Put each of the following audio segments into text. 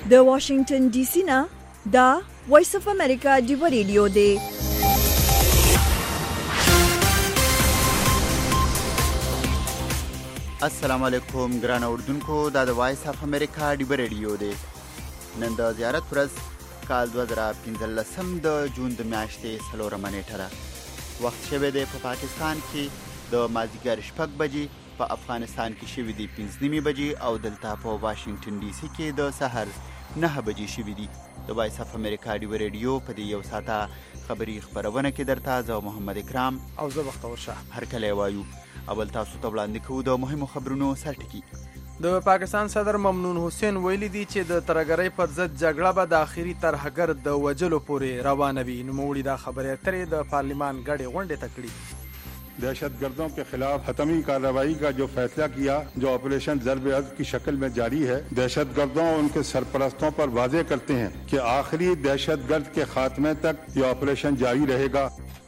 د واشنگټن ډي سي نه دا وایس اف امریکا ډیو ریډیو دی. السلام علیکم ګران اوردونکو، دا د وایس اف امریکا ډیو ریډیو دی. نن د زیارت ورځ کال 2015 د جون د میاشتې 4 نیټه ده. وخت شوی دی په پاکستان کې د مازدیګر 6 بجې، په افغانستان کې شوی دی 5 بجې او دلته په واشنگټن ډي سي کې د سحر 9 بجې شوی دی. د وایس اف امریکا ډیو ریډیو په دې یو ساعته خبري خبرونه کې درته زه محمد اکرام او زه بختور شاه هر کله وایو. اول تاسو ته وړاندې کوو د مهمو خبرونو سرټکی. د پاکستان صدر ممنون حسین ویلي دی چې د ترهګرۍ پر ضد جګړه به د آخري ترهګر د وجلو پورې روانه وي. نوموړي دا خبرې اترې د پارلیمان غړې غونډې ته کړې. दहशत गर्दों के खिलाफ हतमी कार्रवाई का जो फैसला किया, जो ऑपरेशन ज़र्ब-ए-अज़्ब की शक्ल में जारी है, दहशत गर्दों और उनके सरपरस्तों पर वाज़ेह करते हैं कि आखिरी दहशत गर्द के खात्मे तक ये ऑपरेशन जारी रहेगा.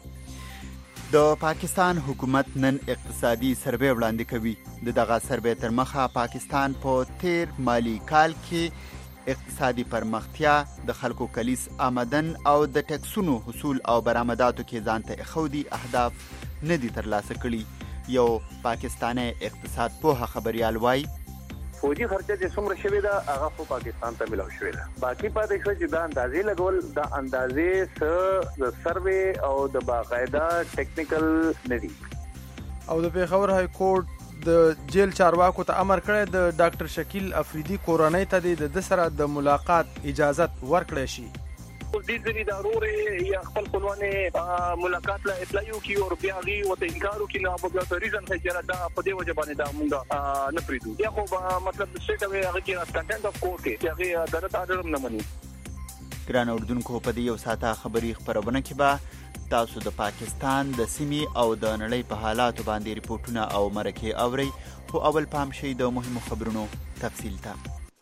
د پاکستان حکومت نن اقتصادي سروې وړاندې کوي. دغه سروې تر مخه پاکستان په تیر مالی کال کې اقتصادي پرمختیا، د خلکو کلیس آمدن او د ټکسونو حصول او برآمداتو کې ځانته اخودي اهداف نه دي ترلاسه کړي. یو پاکستاني اقتصاد پوه خبريال وایي فوجي خرچه چې څومره شوې ده هغه خو پاکستان ته ملاو شوې ده. باقي پاتې شو چې دا اندازې لګول د اندازې د سروې او د باقاعده ټیکنیکل نه دي. او د پیښور های کورټ د جیل چارواکو ته امر کړی د ډاکټر شکیل افریدي کورنۍ ته د سره د ملاقات اجازت ورکړی شي. دې ځینې ادارو یا خپل خپلوانې ملاقات لا اطلاع وکړي او بیا هغې ورته انکار وکړي، نو به بیا ته ریزن ښایي چې دا په دې وجه باندې دا مونږ نه پرېږدو. یا خو مطلب سټریټ اوې هغې کې کنټینټ اف کورټ کې چې هغې عدالت آرډر هم نه مني. ګران اردوونکو، په دې یو ساعته خبري خپرونه کې به تاسو د پاکستان د سیمې او د نړۍ په حالاتو باندې ریپورټونه او مرکې اورئ. خو اول پام شئ د مهمو خبرونو تفصیل ته.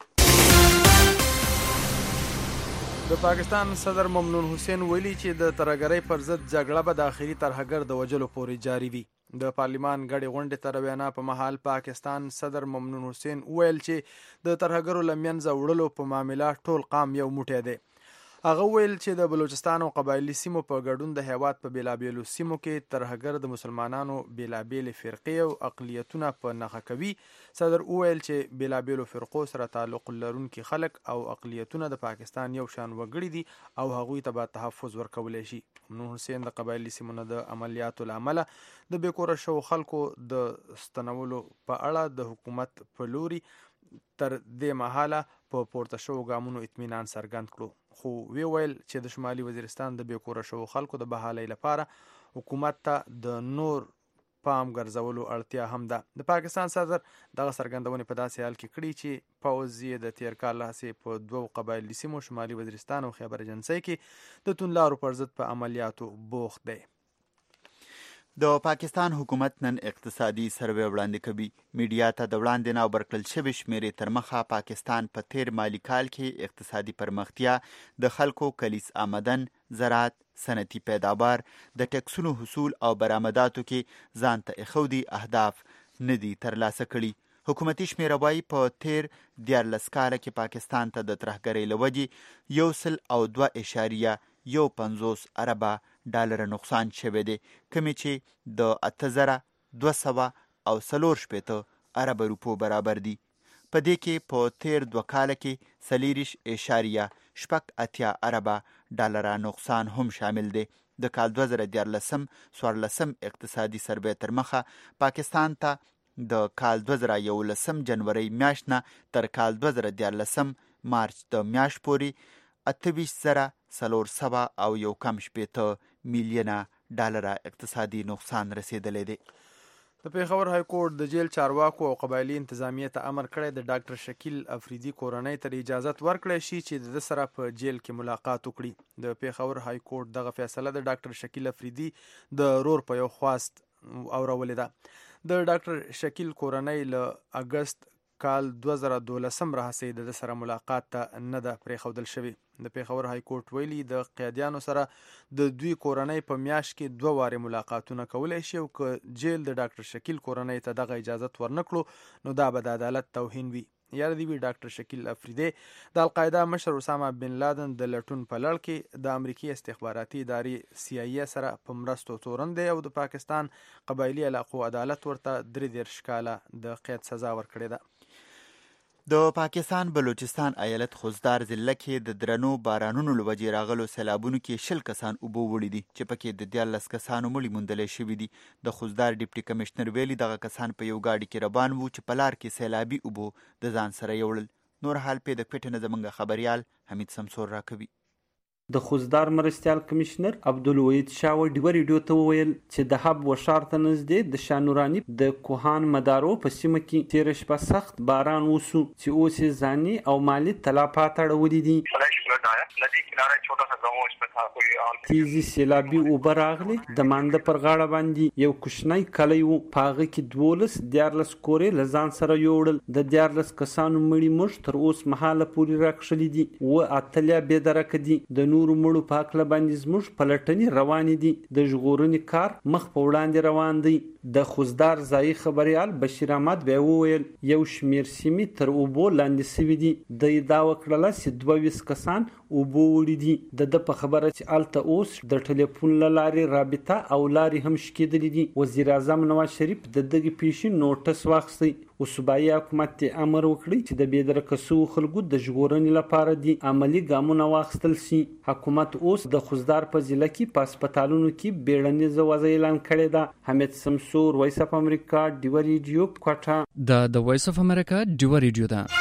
د پاکستان صدر ممنون حسین ویلي چې د ترهګرۍ پر ضد جګړه به د آخري ترهګر د وجلو پورې جاري وي. د پارلیمان غړې غونډې ته روانه په مهال پاکستان صدر ممنون حسین ویل چې د ترهګرو له منځه وړلو په معامله ټول قام یو موټی دی. هغه ویل چې د بلوچستان او قبایلي سیمو په ګډون د هیواد په بیلابیلو سیمو کې ترهګر د مسلمانانو بیلابیلې فرقې او اقلیتونه په نښه کوي. صدر ویل چې بیلابیلو فرقو سره تعلق لرونکي خلک او اقلیتونه د پاکستان یو شان وګړي دي او هغوی ته به تحفظ ورکولی شي. ممنون حسین د قبایلي سیمو نه د عملیاتو له امله د بېکوره شوو خلکو د ستنولو په اړه د حکومت په لوري تر دې مهاله په پورته شوو ګامونو اطمینان څرګند کړو. خو وی ویل چې د شمالي وزیرستان د بېکوره شوو خلکو د بحالۍ لپاره حکومت ته د نور پام ګرځولو اړتیا هم ده. د پاکستان صدر دغه څرګندونې په داسې حال کې کړي چې پوځ یې د تیر کال هسې په 2 قبایلي سیمو شمالي وزیرستان او خیبر جنسۍ کې د توندلارو پر ضد په عملیاتو بوخت دی. د پاکستان حکومت نن اقتصادي سروې وړاندې کوي. میډیا ته د وړاندې نه ورکړل شوې شمیرې تر مخه پاکستان په تیر مالی کال کې اقتصادي پرمختیا، د خلکو کلیس آمدن، زراعت، صنعتي پیداوار، د ټکسونو حصول او برآمداتو کې ځانته اخودي اهداف نه دي ترلاسه کړي. حکومتي شمیره وایي په تیر 14 کاله کې پاکستان ته د ترهګرۍ له وجې 102.15 اربه ډالر نقصان شوی دی، کمی چې د 8240 ارب روپو برابر دي. په دې کې په تیر 2 کاله کې 4.80 اربه ډالر نقصان هم شامل دی. د کال 2014 اقتصادي سروې تر مخه پاکستان ته د کال 2011 جنوري میاشت نه تر کال 2014 مارچ د میاشت پورې 28,400 میلیونه ډالر اقتصادي نقصان رسیدلی دی. د پیښور های کورټ د جیل چارواکو او قبایلي انتظامیه ته امر کړی د ډاکټر شکیل افریدي کورنۍ ته اجازت ورکړی شي چې د سره په جیل کې ملاقات وکړي. د پیښور های کورټ دغه فیصله د ډاکټر شکیل افریدي د رور په یو خواست اورولې ده. د ډاکټر شکیل کورنۍ له اګست کال 2012 راهیسې د سره ملاقات ته نه ده پرېښودل شوې. د پیښور های کورټ ویلي د قیدیانو سره د دوی کورنۍ په میاشت کې 2 واره ملاقاتونه کولی شي او که جیل د ډاکټر شکیل کورنۍ ته دغه اجازت ورنکړو نو دا به د عدالت توهین وي. یاد دی وی ډاکټر شکیل افریدی د القاعده مشر اسامه بن لادن د لټون په لړ کې د امریکایي استخباراتي ادارې CIA سره په مرستو تورن دی او د پاکستان قبایلی علاقو عدالت ورته 33 کاله د قید سزا ورکړې ده. د پاکستان بلوچستان ایالت خوزدار ضلع کې د درنو بارانونو له وجې راغلو سیلابونو کې 10 کسان اوبو وړي دي چې پکې د 14 کسانو مړي موندلی شوي دي. د خوزدار ډیپټي کمشنر ویلي دغه کسان په یو ګاډي کې روان وو چې په لار کې سیلابي اوبو د ځان سره یوړل. نور حال په د کوټې نه زموږ خبريال حمید سمسور راکوي. د خوزدار مرستیال کمشنر عبدالوحید شاه ډیوه ریډیو ته وویل چې د حب و ښار ته نږدې د شانوراني د کوهان مدارو په سیمه کې تېره شپه سخت باران وسو چې اوس یې ځاني او مالي تلفات اړولي دي. تیزی سیلابي اوبه راغلي د مانده پر غاړه باندې یو کوچنی کلی و، په هغه کې 14 کورې له ځان سره یوړل. د 14 کسانو مړي موږ تر اوس مهاله پورې راکښلي دي و اتلیا بې درکه دي. د نورو مړو په هکله باندې زموږ پلټنې روانې دي. د ژغورنې کار مخ په وړاندې روان دی. د خوزدار ځایي خبریال بشیر احمد بیا وویل یو شمېر سیمې تر اوبو لاندې سوي دي. د ادعا وکړله چې 22 کسان اوبو وړي دي. د په خبره چې الته اوس د ټلیفون له لارې رابطه او لارې هم شکېدلې دي. وزیر اعظم نواز شریف د دغې پیښې نوټس واخیستی. صوبایي حکومت ته امر وکړي چې د بې درکه شویو خلکو د ژغورنې لپاره دي عملي ګامونه واخیستل شي. حکومت اوس د خوزدار په ضلع کې په هسپتالونو کې بیړنیزه وضع اعلان کړې ده. حمید سمسور، وایس اف امریکا، ډیوه ریډیو، کوټه. د وایس اف امریکا ډیوه ریډیو ده.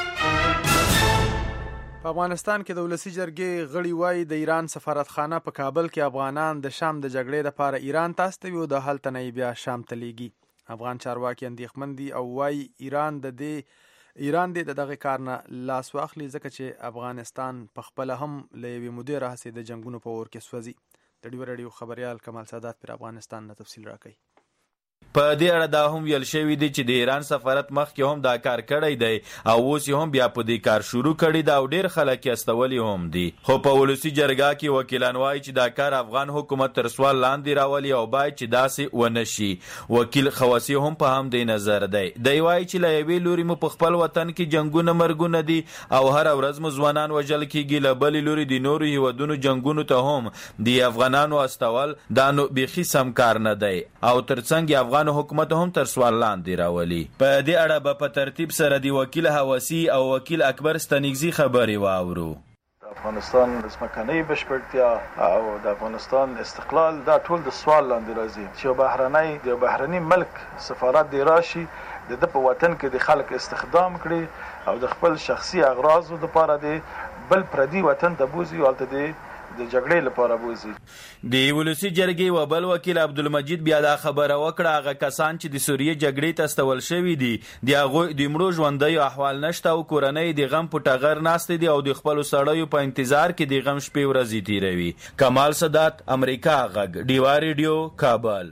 په افغانستان کې د ولسي جرګې غړي وایي د ایران سفارتخانه په کابل کې افغانان د شام د جګړې لپاره ایران ته استوي او د هلته نه بیا شام ته لیږي. افغان چارواکي اندېښمن دي او وایي ایران د دغه کار نه لاس واخلي ځکه چې افغانستان په خپله هم له یوې مودې راهیسې د جنګونو په اور کې سوځي. د ډیوه ریډیو خبریال کمال سادات پر افغانستان نه تفصیل راکوي. په دې اړه دا هم ویل شوی دی چې د ایران سفارت مخکې هم دا کار کړی دی او اوس هم بیا په دې کار شروع کړی دا او ډیر خلک یې استولي هم دي. خو په ولسي جرګه کې وکیلان وایي چې دا کار افغان حکومت تر سوال لاندې راولي او باید چې داسې ونه شي. وکیل خواسی هم په هم دې نظر دی. دی وایي چې له یوې لوري مو په خپل وطن کې جنګونه مرګونه دي او هر ورځ مو ځوانان وژل کېږي، له بلې لوري د نورو هیوادونو جنګونو ته هم د افغانانو استول دا نو بیخي سم کار نه دی او ترڅنګ افغان حکومت هم تر سوال لاندې راولي. په دې اړه به په ترتیب سره د وکیل حواسی او وکیل اکبر ستنګزي خبرې واورو. افغانستان ځمکنۍ بشپړتیا او د افغانستان استقلال دا ټول د سوال لاندې راځي چې د بهرني ملک سفارت دی راشي د په وطن کې د خلک استخدام کړي او د خپل شخصي اغراضو لپاره دی بل پردي وطن ته بوزي او البته د جګړې لپاره بوزي. د ولسي جرګې و بل وکیل عبدالمجید بیا دا خبره وکړه هغه کسان چې د سوریې جګړې ته استول شوي دي د هغوی د مړو ژوندیو احوال نشته او کورنۍ د غم په ټغر ناستې دي او د خپلو سړیو په انتظار کې د غم شپې ورځې تیروي. کمال سادات، امریکا غږ، ډیوه ریډیو، کابل.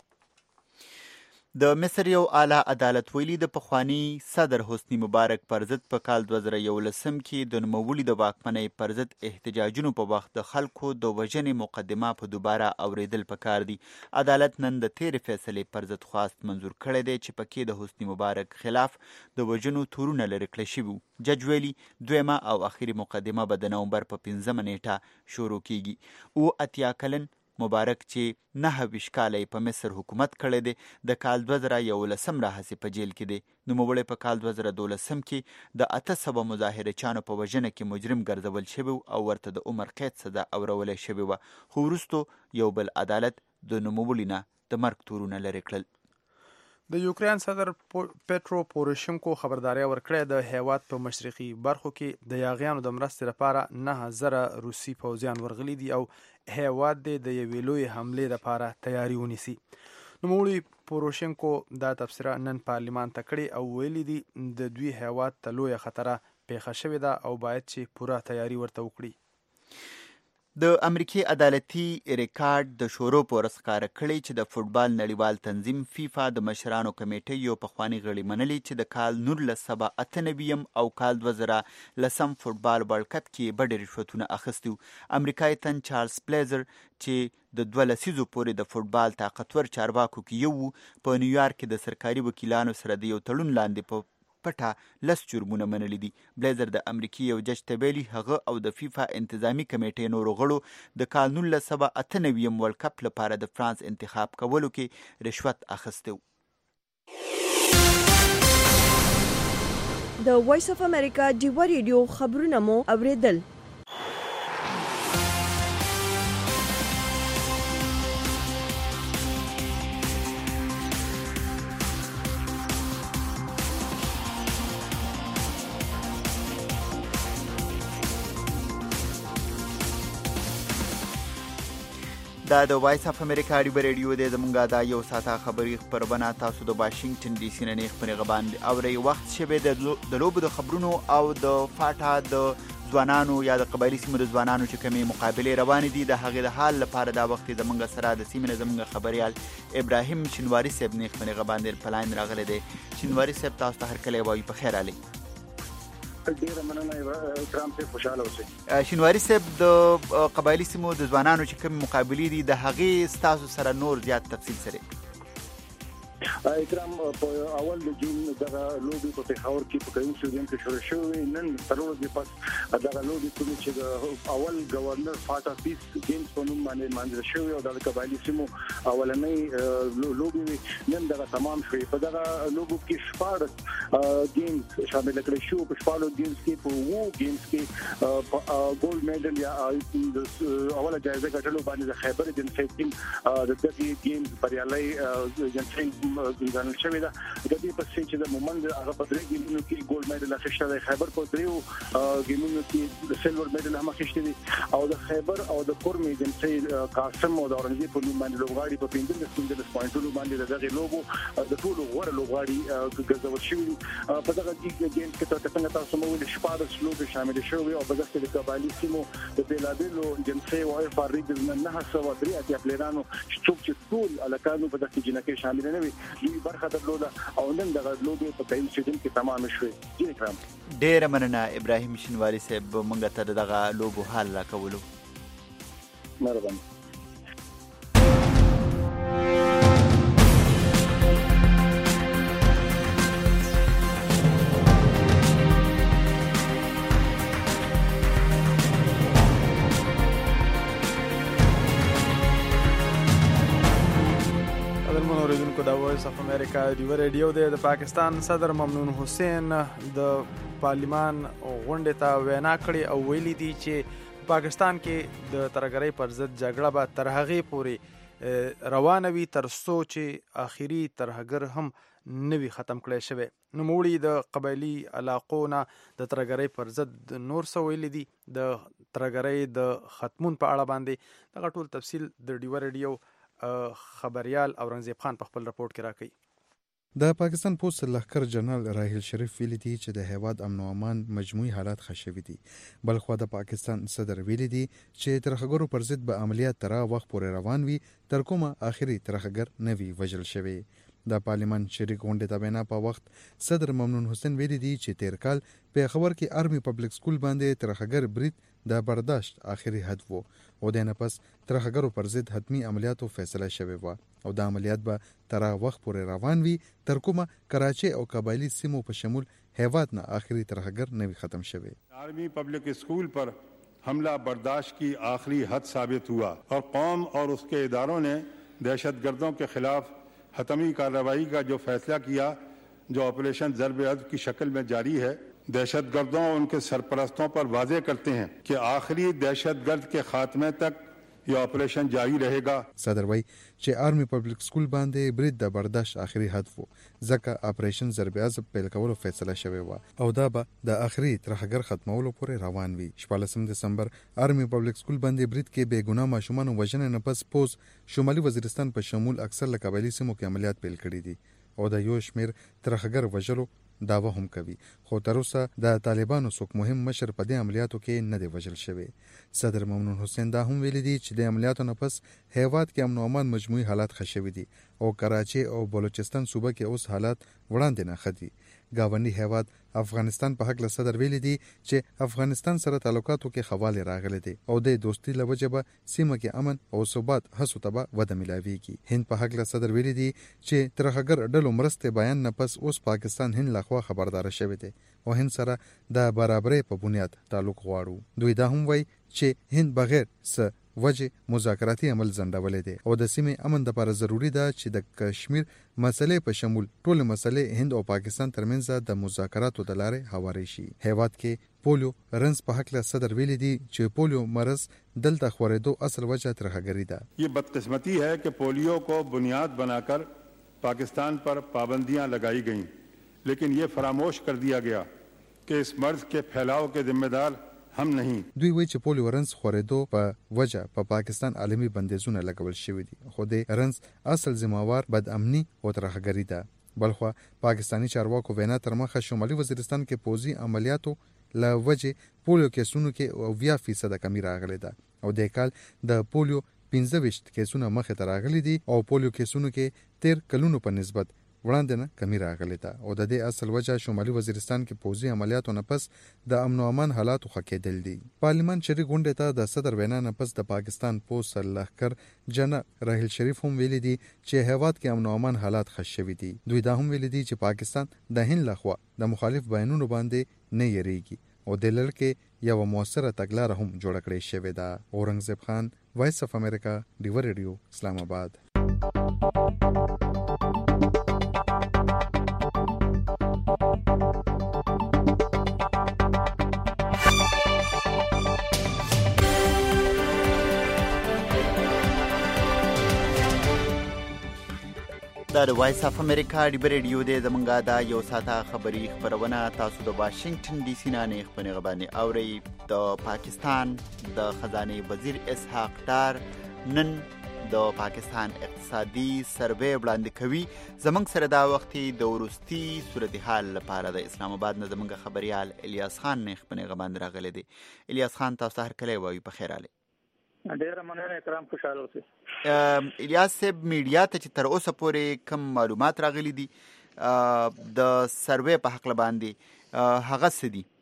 د مصر یو اعلی عدالت ویلي د پخوانی صدر حسنی مبارک پر ضد په کال 2011 کې د نوموړي د واکمنۍ پر ضد احتجاجونو په وخت د خلکو د وژنې مقدمه په دوباره اوریدل پکار دي. عدالت نن د تیرې فیصلې پر ضد خواست منظور کړی دی چې پکې د حسنی مبارک خلاف د وژنو تورونه لرې کړی شوي. جج ویلي دویمه او اخري مقدمه به د نومبر په 5 نیټه شروع کیږي. او اتیا کلن مبارک چې 9 کاله په مصر حکومت کړی دی د کال 2011 راهیسې په جیل کې دی. نوموړی په کال 2012 کې د 800 مظاهره چانو په وژنه کې مجرم ګرځول شوی او ورته د عمر قید سزا اورولی شوی و. خو وروسته یو بل عدالت د نوموړي نه د مرګ تورونه لرې کړل. د یوکرین صدر پیټرو پوروشینکو خبرداری ورکړې د هیواد په مشرقي برخو کې د یاغیانو د مرستې لپاره 9000 روسي پوځیان ورغلي دي او هیواد د یوې لوی حملې لپاره تیاری ونیسي. نوموړي پوروشینکو دا تبصره نن پارلمان ته کړې او ویلي دي د دوی هیواد ته لویه خطره پیښه شوې ده او باید چې پوره تیاری ورته وکړي. د امریکای عدالتي ریکارډ د شورو پورس ښکاره کړی چې د فوټبال نړیوال تنظیم فیفا د مشرانو کمیټې یو پخوانی غړي منلي چې د کال 1998 او کال 2010 فوټبال ورلد کپ کې بډې رشوتونه اخیستي. امریکایي تن چارلز پلیزر چې د 2 لسیزو پورې د فوټبال طاقتور چارواکو کې یو په نیویارک کې د سرکاري وکیلانو سره د یو تړون لاندې په پټه 10 جرمونه منلي دي. بلیزر د امریکای یو جج ته ویلي هغه او د فیفا انتظامی کمیټې نورو غړو د کال 1998 ورلډ کپ لپاره د فرانس انتخاب کولو کې رشوت اخیستی و. د وایس اف امریکا ډیوه ریډیو خبرونه مو اوریدل. دا د وایس اف امریکا ډیوه ریډیو دی. زمونږ دا یو ساعته خبري خپرونه تاسو د واشنگټن ډي سي نه نه خبرې باندې اوري. وخت شوه د لوبو د خبرونو او د فاټا د ځوانانو یا د قبایلی سیمو د ځوانانو چې کومې مقابلې روانې دي د هغې د حال لپاره دا وخت زمونږ سره د سیمې نه زمونږ خبریال ابراهیم شینواري صاحب نه خبرې باندې په لاین راغلی دی. شینواري صاحب تاسو ته هر کله وایي په خیر علي. ډیره مننه اکرام صاحب، خوشاله اوسئ. شینواري صاحب د قبایلی سیمو د ځوانانو چې کوم مقابلې دي د هغې ستاسو سره نور زیات تفصیل سره اکرام په اول د جون دغه لوبي په پېښور کې په کوم سټیډیم کې شروع شوې. نن تر ورځې پس دغه لوبي کومې چې د اول گورنر فاټا پیس گیمز په نوم باندې مانځل شوې او د قبایلی سیمو اولنۍ لوبي نن دغه تمام شوې. په دغه لوبو کې 14 گیمز شامل کړل شو. په 14 گیمز کې په وو گیمز کې ګولډ میډل یا اوله جایزه ګټلو باندې د خیبر جنسي ټیم د دغه گیمز بریالي جنسي ځانل شوی دا د دې په څیر چې د مومند هغه په درې ګیمونو کې ګولډ میډل اخیسته دی. خیبر په دریو ګیمونو کې د سلور میډل هم اخیسته دي او د خیبر او د کورمي جنسي قاسم او د اورنګي په نوم باندې لوبغاړي په 15 پوینټونو باندې دغه لوبو د ټولو غوړ لوبغاړي ګرځول شوی. په دغه گیم کې څنګه تاسو مو ول 14 لوبې شامل شوی او په دغه کې د قبایلی سیمو د بیلابیلو جنسي او اف ار ریګز نه 903 اتیا پلیرانو چې ټول الکانو په دغه جنکه شامل نه وي دوی برخه درلوده او نن دغه لوبې په کوم سټیډیم کې تمام شوې. جی اکرام ډیره مننه ابراهیم شینواري صاحب مونږ ته دغه لوبو حال راکولو. مهرباني. د وایس اف امریکا ډیوه ریډیو د پاکستان صدر ممنون حسین د پارلیمان غونډې ته وینا کړې او ویلي دي چې پاکستان کې د ترهګرۍ پر ضد جګړه به تر هغې پورې روانه وي تر څو چې آخري ترهګر هم نه وي ختم کړی شوی. نوموړي د قبایلي علاقو نه د ترهګرۍ پر ضد نور څه ویلي دي د ترهګرۍ د ختمون په اړه باندې. دغه ټول تفصیل د ډیوه ریډیو خبریال اورنګزیب خان په خپل راپورټ کې راکړي. د پاکستان پوسټ لښکر جنرال راحیل شریف ویلي دي چې د هیواد امن او امان مجموعي حالات ښه شوي دي. بلخوا د پاکستان صدر ویلي دي چې ترهګرو پر ضد به عملیات تر وخت پورې روان وي تر کومه آخري ترهګر نه وي وژل شوی. د پارلیمان شریک غونډې ته وینا په وخت صدر ممنون حسین ویلي دي چې تیر کال په خبر کې آرمي پبلک سکول باندې ترهګر برید د برداشت آخري حد وو او د نه پس ترهګرو پر ضد حتمی عملیاتو فیصله شوی و او د عملیات به تر وخت پورې روان وي تر کومه کراچي او قبایلی سیمو په شمول هیواد نه آخري ترهګر نه وي ختم شوی. आर्मी पब्लिक स्कूल पर हमला बर्दाश्त की आखिरी हद साबित हुआ और कौम और उसके इदारों ने दहशतगर्दों के खिलाफ हतमी कार्रवाई का जो फैसला किया जो ऑपरेशन ज़र्ब-ए-अज़ब की शक्ल में जारी है दहशतगर्दों और उनके सरपरस्तों पर वाज़े करते हैं कि आखिरी दहशतगर्द के खात्मे तक ये ऑपरेशन जारी रहेगा. صدر وای چې آرمي پبلک سکول باندې برید د برداشت آخري حد وو ځکه آپریشن ضرب-ے-عضب پیل کولو فیصله شوی و او دا به د آخري ترهګر ختمولو پورې روان وي. 14 دسمبر آرمي پبلک سکول باندې برید کې بے ګناه ماشومان وژنې نه پس پوز شمالي وزیرستان په شمول اکثر قبایلی سیمو کې عملیات پیل کړي دي او د یو شمیر ترهګر وژلو داوا هم کوي خو تر اوسه د طالبانو څوک مهم مشر په دې عملیاتو کې نه دی وژل شوی. صدر ممنون حسین دا هم ویلي دي چې د عملیاتو نه پس هیواد کې امن او امان مجموعي حالات ښه شوي دي او کراچي او بلوچستان صوبه کې اوس حالات وړاندې نه ښه دي. گاونډي هیواد افغانستان په حق له صدر ویلي دي چې افغانستان سره تعلقاتو کې خواله راغلي دي او د دوستي لوجه به سیمه کې امن او ثبات هڅو ته به وده ملاويږي. هند په حق له صدر ویلي دي چې ترهګر ډلو مرسته بیان نه پس اوس پاکستان هند لخوا خبردار شوی دی او هند سره د برابرۍ په بنیاد تعلق غواړو. دوی دا هم وایي چې هند بغیر څه وجه مذاکراتي عمل ځنډولې دي او د سیمې امن لپاره ضروری ده چې د کشمیر مسلې په شمول ټول مسلې هند او پاکستان ترمنځ د مذاکراتو د لارې هواري شي. هیواد کې پولیو رنز په حق له صدر ویلي دي چې پولیو مرض دلته خورېدو اصل وجه ترهګري ده. یہ بدقسمتی ہے کہ پولیو کو بنیاد بناकर پاکستان پر پابندیاں لگائی گئیں لیکن یہ فراموش کر دیا گیا کہ اس مرض کے پھیلاؤ کے ذمہ دار هم نہیں. دوی وایي چې پولیو رنز خورېدو په وجه په پاکستان عالمي بندیزونه لګول شوي دي خو د رنز اصل ذمہوار بدامني او ترهګري ده. بلخوا پاکستانی چارواکو وینا تر مخه شمالي وزیرستان کې پوځي عملیاتو له وجه پولیو کیسونو کې 20% کمی راغلی ده او د کال د پولیو 15 کیسونه مخه ته راغلي دي او پولیو کیسونو کې 13 کلونو په نسبت وړاندې نه کمی راغلی ده او د دې اصل وجه شمالي وزیرستان کې پوځي عملیاتو نه پس د امن او امان حالات خو کېدل دي. پارلیمان شریک غونډې ته د صدر وینا نه پس د پاکستان پولیس لښکر جنرال راحیل شریف هم ویلي دي چې هیواد کې امن او امان حالات ښه شوي دي. دوی دا هم ویلي دي چې پاکستان د هند لخوا د مخالف بیانونو باندې نه یریږي او د لړ کې یو موثره تګلاره هم جوړه کړې شوې ده. اورنګزیب خان، وایس اف امریکا، ډیور ریډیو، اسلام آباد. دا د وایس اف امریکا ډیبر ریډیو دی. زمونږه دا یو ساعته خبري خبرونه تاسو د واشنگټن ډي سي نه خبرونه غباني اوري. د پاکستان د خزانه وزیر اسحاق ډار نن د پاکستان اقتصادي سروې وړاندې کوي. زمونږ سره دا وخت د ورستي صورتحال لپاره د اسلام آباد نه زمونږ خبريال الیاس خان نه خبرونه غبان راغلی دی. الیاس خان تاسو هر کله وایي په خیر علي. ډیر مننه کرام، خوشاله اوسئ. الیاس صاحب میډیا ته چې تر اوسه پورې کم معلومات راغلي دي د سروې په حق باندې هغه څه دي؟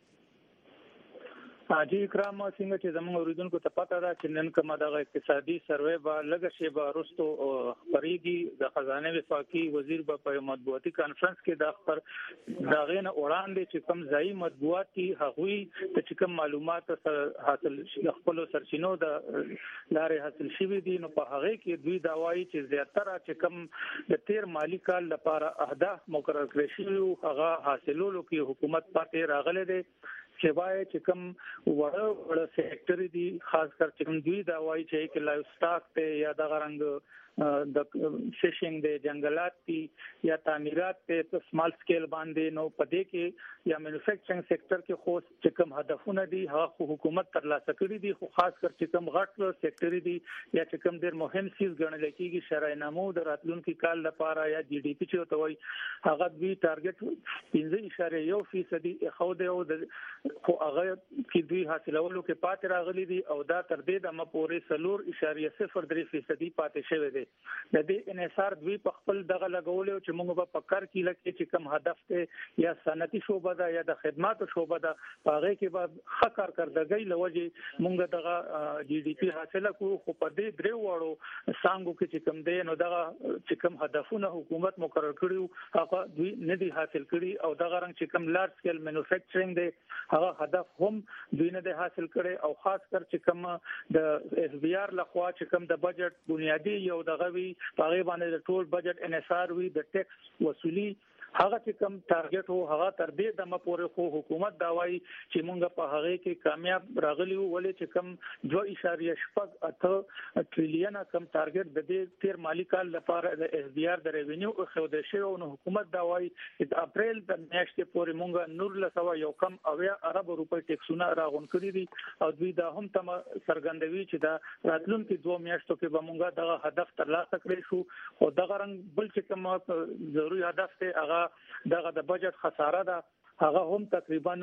جی کرام، څنګه چې زموږ اوریدونکو ته پته ده چې نن کومه دغه اقتصادي سروې به لږه شیبه وروستو خپرېږي. د خزانه وفاقي وزیر به په مطبوعاتي کانفرنس کې د خبر دغه نه وړاندې چې کوم ځایي مطبوعات دي هغوی ته چې کوم معلومات حاصل خپل سرچینو د لارې حاصل شوي دي نو په هغه کې دوی دا وایي چې زیاتره چې کوم د تیر مالی کال لپاره اهداف مقرر کړی شوي هغه حاصلولو کې حکومت پاتې راغلی دی. سوای چې کوم وړ سېکټر دي خاص کر چې کوم دوی دا وایي چې کې لایف سٹاک ته یا د غرنګ د فشینګ د جنگلات دي یا تعمیرات په سمال سکیل باندې نو پدې کې یا مینوفیکچرینګ سېکټر کې خو چې کوم هدفونه دي هغه حکومت ترلاسه کړی دي خو خاص کر چې کوم غټ سېکټر دي یا چې کوم ډېر مهم سیس ګڼل کېږي شرای نامو د راتلونکي کال لپاره یا جی ډي پی چې ته وایي هغه دوی ټارګټ 15.1% خو دی او خو هغه کې دوی حاصلولو کې پاتې راغلي دي او دا تر دې د مپورې 0.03% پاتې شوی دی. د دې انحصار دوی په خپل دغه لګولو چې موږ په فکر کې لکه چې کوم هدف ته یا صنعتي شعبه ده یا د خدماتو شعبه ده هغه کې به ښه کارکردګۍ لوجه موږ دغه جی ډي پی حاصله کوو خو په دې درې وړو څنګه کې چې کوم دی نو دغه چې کوم هدفونه حکومت مقرر کړیو هغه دوی نه دي حاصل کړي او دغه رنګ چې کوم لارج سکیل مینوفیکچرینګ دی هغه هدف هم دوی نه دي حاصل کړي او خاص کر چې کوم د اس بي ار لخوا چې کوم د بجټ بنیادی یو دغه هغه باندې د ټول بجټ انحصار وي د ټیکس وصولي هغه چې کوم ټارګټ وو هغه تر دې د مپورې خو حکومت دا وایي چې مونږ په هغه کې کامیاب راغلی وو ولې چې کوم 2.8 ټریلیون کم ټارګټ د دې تیر مالی کال لپاره د اس بي ار د ریوینیو خو د شی او حکومت دا وایي چې د اپریل د میاشتې پورې مونږ نور لسوا یو کم اویا ارب روپۍ ټیکسونه راغون کړی دي او دوی دا هم تم سرګندوي چې دا راتلونکي 2 میاشتو کې به مونږ دغه هدف ترلاسه کړی شو او دغه رنګ بل چې کوم ضروري هدف ته هغه دغه د بجټ خساره ده هغه هم تقریبا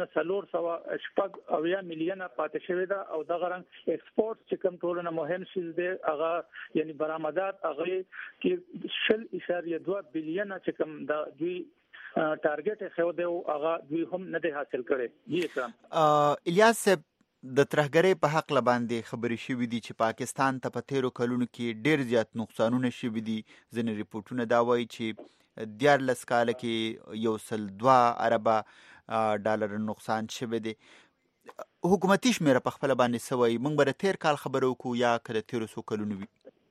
480 میلیونه پاتې شوی ده او دغه رنګ ایکسپورت چې کوم ټولنه مهم شي دی هغه یعنی برآمدات هغه کې 0.2 بلیونه چې کوم د دوی ټارګټ خو دی هغه دوی هم نه دی حاصل کړي. جی اکرام. الیاس صاحب د ترهګرۍ په حق لباندې خبرې شوې دي چې پاکستان ته په تیرو کلونو کې ډیر زیات نقصانونه شوي دي. ځینې ریپورټونه دا وایي چې 14 کاله کې 102 اربه ډالر نقصان شوی دی. حکومتي شمیره په خپل باندې سوی موږ به تیر کال خبرو کو یا کله تیر سو کلونو وي.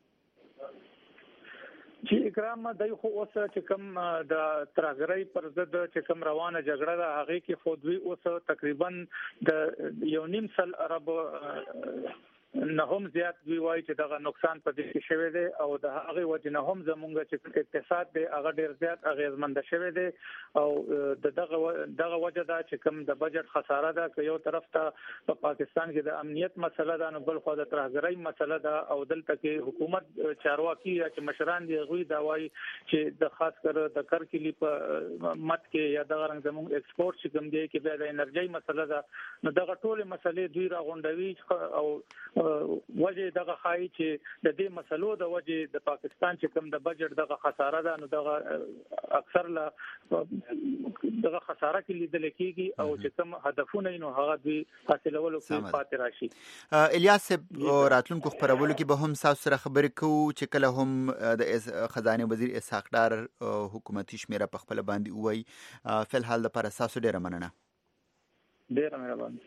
چې اکرام دای خو اوس چې کوم د ترهګرۍ پر ضد چې کوم روانه جګړه ده هغه کې خو دوی اوس تقریبا د 1.5 سل ارب نه هم زیات دوی وایي چې دغه نقصان په دې کې شوی دی او د هغه وجه نه هم زمونږ چې اقتصاد دی هغه ډیر زیات اغیزمند شوی دی او دغه وجه دا چې کوم د بجټ خساره ده که یو طرف ته په پاکستان کې د امنیت مسله ده نو بل خو د ترهګرۍ مسله ده او دلته کې حکومت چارواکي یا چې مشران دي غوي دا وایي چې د خاص کر د کرکلی په مت کې یا د غرنګ زموږ ایکسپورټ چې کوم دی کې به د انرژي مسله ده نو دغه ټول مسلې دوی راغونډوي او وجه دغه خای چې د دې مسلو د وجه د پاکستان چې کوم د بجټ دغه خساره ده نو دغه اکثر له دغه خساره کې لیدل کېږي او چې کوم هدفونه نو هغه دوی حاصلولو کې پاتې راشي. الیاس راتلونکو خبرولو کې به هم تاسو سره خبرې کوو چې کله هم د خزانه وزیر اسحاق ډار حکومتي شمیره په خپل باندې وایي. فل حال لپاره تاسو ډیره مننه. ډیره مهرباني.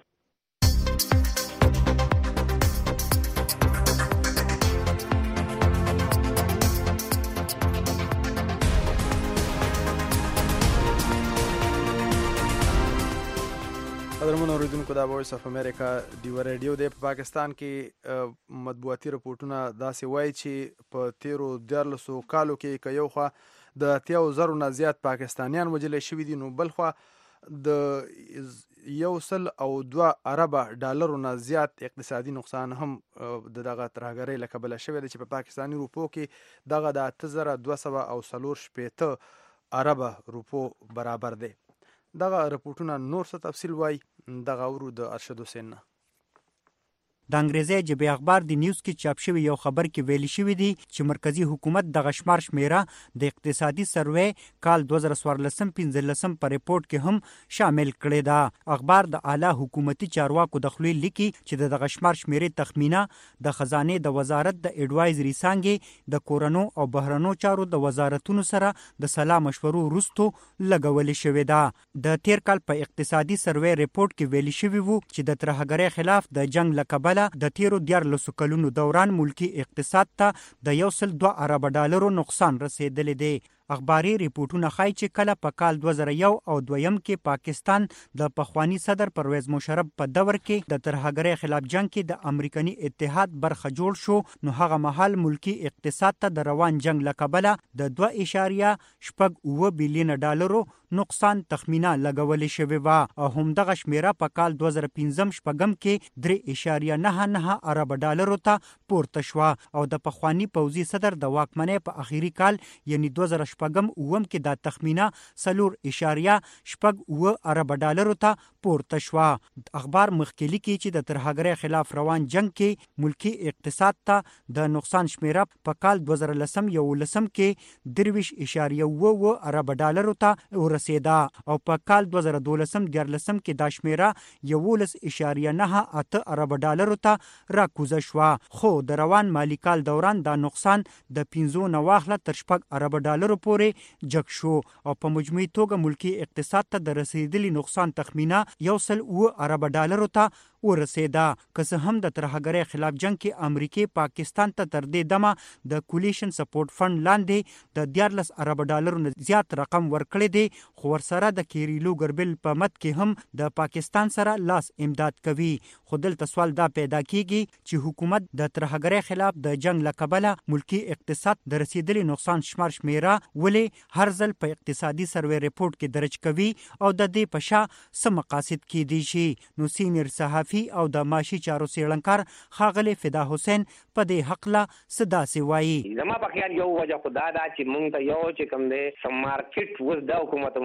قدرمن اوریدونکو دا وایس اف امریکا ډیو ریډیو دی. په پاکستان کې مطبوعاتي رپورټونه داسې وایي چې په تیرو 14 کالو کې که یو خوا د 80,000 نه زیات پاکستانیان وژل شوي دي نو بل خوا د 102 ارب ډالرو نه زیات اقتصادي نقصان هم دغه ترهګرۍ له کبله شوی دی چې په پاکستاني روپو کې دغه د 8240 ارب روپو برابر دی. دغه رپورټونه نور څه تفصیل وایي دغه ورو د ارشد حسین نه. د انګریزي ژبې اخبار د نیوز کې چاپ شوی یو خبر کې ویل شوی دی چې مرکزی حکومت د غشمار شمیره د اقتصادي سروې کال 2014-15 په ریپورت کې هم شامل کړی دا. اخبار د اعلی حکومتي چارواکو د خپل لیکي چې د غشمار شمیرې تخمینه د خزانه د وزارت د اډوایزري څنګه د کورونو او بهرنو چارو د وزارتونو سره د سلا مشورو وروسته لګول شوی دا. د تیر کال په اقتصادي سروې ریپورت کې ویل شوی وو چې د ترهګرۍ خلاف د جنگ لکبل د تیرو 14 کلونو دوران ملکی اقتصاد ته د 102 ارب ډالرو نقصان رسیدلی دی. اخباري ریپورټونه ښایي چې کله په کال 2001 او 2002 کې پاکستان د پخوانی صدر پرویز مشرف په دور کې د ترهګرۍ خلاف جنگ کې د امریکایي اتحاد برخه جوړ شو نو هغه مهال ملکی اقتصاد ته د روان جنگ لکبله د 2.8 بلین ډالرو نقصان تخمینه لګول شوی و او همدغه شمیره په کال 2015 کې 3.99 ارب ډالرو ته پورته شو او د پخوانی پوځي صدر د واکمنۍ په اخیری کال یعنی 2015 کې دا تخمینه 4.8 ارب ډالرو ته پورته شو. اخبار مخکې لیکي چې د ترهګرۍ خلاف روان جنگ کې ملکی اقتصاد ته د نقصان شمیره په کال 2011 کې 3.9 ارب ډالرو ته ورسیده او په کال 2012 کې دا شمیره 11.98 ارب ډالرو ته راکوزه شو. خو د روان مالی کال دوران دا نقصان د 15 تر 6 ارب ډالرو پورې جګ شو او په مجموعي توګه ملکی اقتصاد ته د رسیدلی نقصان تخمینه 100 ارب ډالرو ته ورسیده. که څه هم د ترهګرۍ خلاف جنگ کې امریکای پاکستان ته تر دې دمه د کولیشن سپورټ فند لاندې د 14 ارب ډالرو نه زیات رقم ورکړی دی خو ورسره د کیریلو ګربل په مت کې هم د پاکستان سره لاس امداد کوي. خو دلته سوال دا پیدا کیږي چې حکومت د ترهګرۍ خلاف د جنگ لکبله ملکی اقتصاد د رسیدلی نقصان شمیره ولې هر ځل په اقتصادي سروې ریپورت کې درج کوي او د دې په شا څه مقاصد کې دي شي. نو سینیر صحافي او د ماشي چارو سیړنکار ښاغلی فدا حسین په دې حق لا صدا سی وایي. زما په خیال یو وجه خدا دا چې مونږ ته یو چې کوم دی مارکیټ وز د حکومت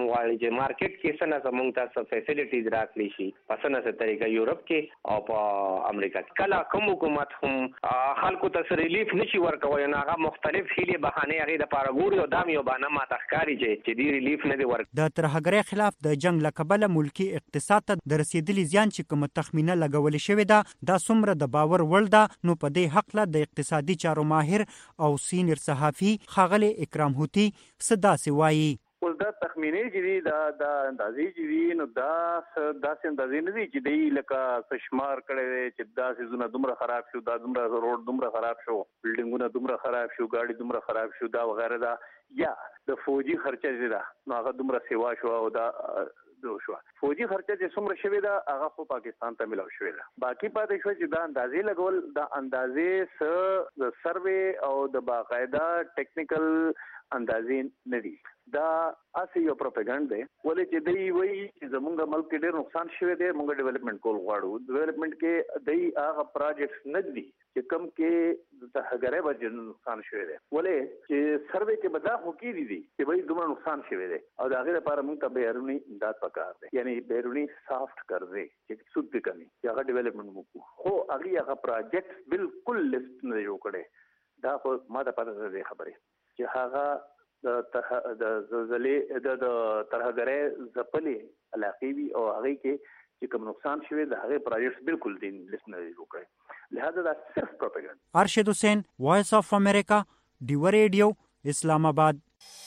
غواړي چې مارکیټ کې څنګه زموږ ته فیسیلیټیز راکړي شي په څنګه طریقه یورپ کې او په امریکا کې. کله کوم حکومت هم خلکو ته ریلیف نشي ورکوي نه، هغه مختلف هیله بهانه هغه د پارګوري او دام یو باندې ماته ښکاری چې دی ریلیف نه دی ورک. د ترهګرۍ خلاف د جنگ لکبله ملکی اقتصاد ته د رسیدلي زیان چې کوم تخمینه لګول شوې ده دا څومره د باور وړ ده. نو په دې حق له د اقتصادي چارو ماهر او سینیر صحافي ښاغلی اکرام هوتي صدا سی وایي. اوس دا تخمینې چې دي دا اندازې چې دي نو دا داسې اندازې نه دي چې دی لکه شمار کړی دی چې دا سیزونه دومره خراب شو، دا دومره روډ دومره خراب شو، بلډینګونه دومره خراب شو، گاډي دومره خراب شو، دا وغیره دا یا د فوجي خرچه چې ده نو هغه دومره سیوا شو او دا شو. فوجي خرچه چې څومره شوې ده هغه خو پاکستان ته ملاو شوې ده. باقي پاتې شو چې دا اندازې لګول دا اندازې د سروې او د باقاعده ټیکنیکل اندازې نه دي. دا اسی یو پروپاګاندا دی ولې چې دی وایي چې زموږ ملک کې ډېر نقصان شوی دی، موږ ډیولپمنٹ کول غواړو. ډیولپمنٹ کې دی هغه پروجیکټس نه دي چې کم کې د هغه باندې نقصان شوی دی. ولې چې سروې کې بدا خو کې دي چې وایي دومره نقصان شوی دی او دا غیر لپاره موږ ته بیرونی امداد پکار دی، یعنی بیرونی سافت قرضې چې سود به کمی چې هغه ډیولپمنٹ وکړو. خو هغه پروجیکټ بالکل لیست نه جوړ کړي. دا خو ما ته پته ده خبره چې هغه د زلزلې د ترهګرۍ ځپلې علاقې وي او هغه کې چې کوم نقصان شوی د هغه پروجیکټس بالکل دین لیست نه جوړ کړي. لہذا دا صرف پروپاګاندا. ارشد حسین، وائس اف امریکا، ډیو ریډیو، اسلام آباد.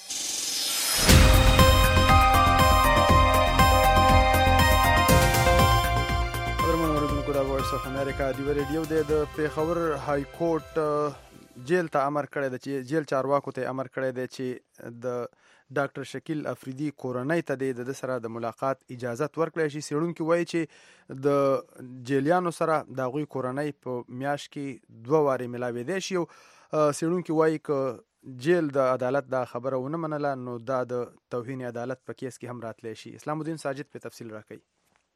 وائس اف امریکا ډیو ریډیو د پیښور های کورټ جیل ته امر کړی دی چې جیل چارواکو ته امر کړی دی چې د ډاکټر شکیل افریدي کورنۍ ته د سره د ملاقات اجازت ورکړی شي. څېړونکي وایي چې د جیلیانو سره د هغوی کورنۍ په میاشت کې 2 وارې ملاوېدی شي. څېړونکي وایي که جیل د عدالت دا خبره ونه منله نو دا د توهین عدالت په کیس کې هم راتلی شي. اسلام الدین ساجد په تفصیل راکوي.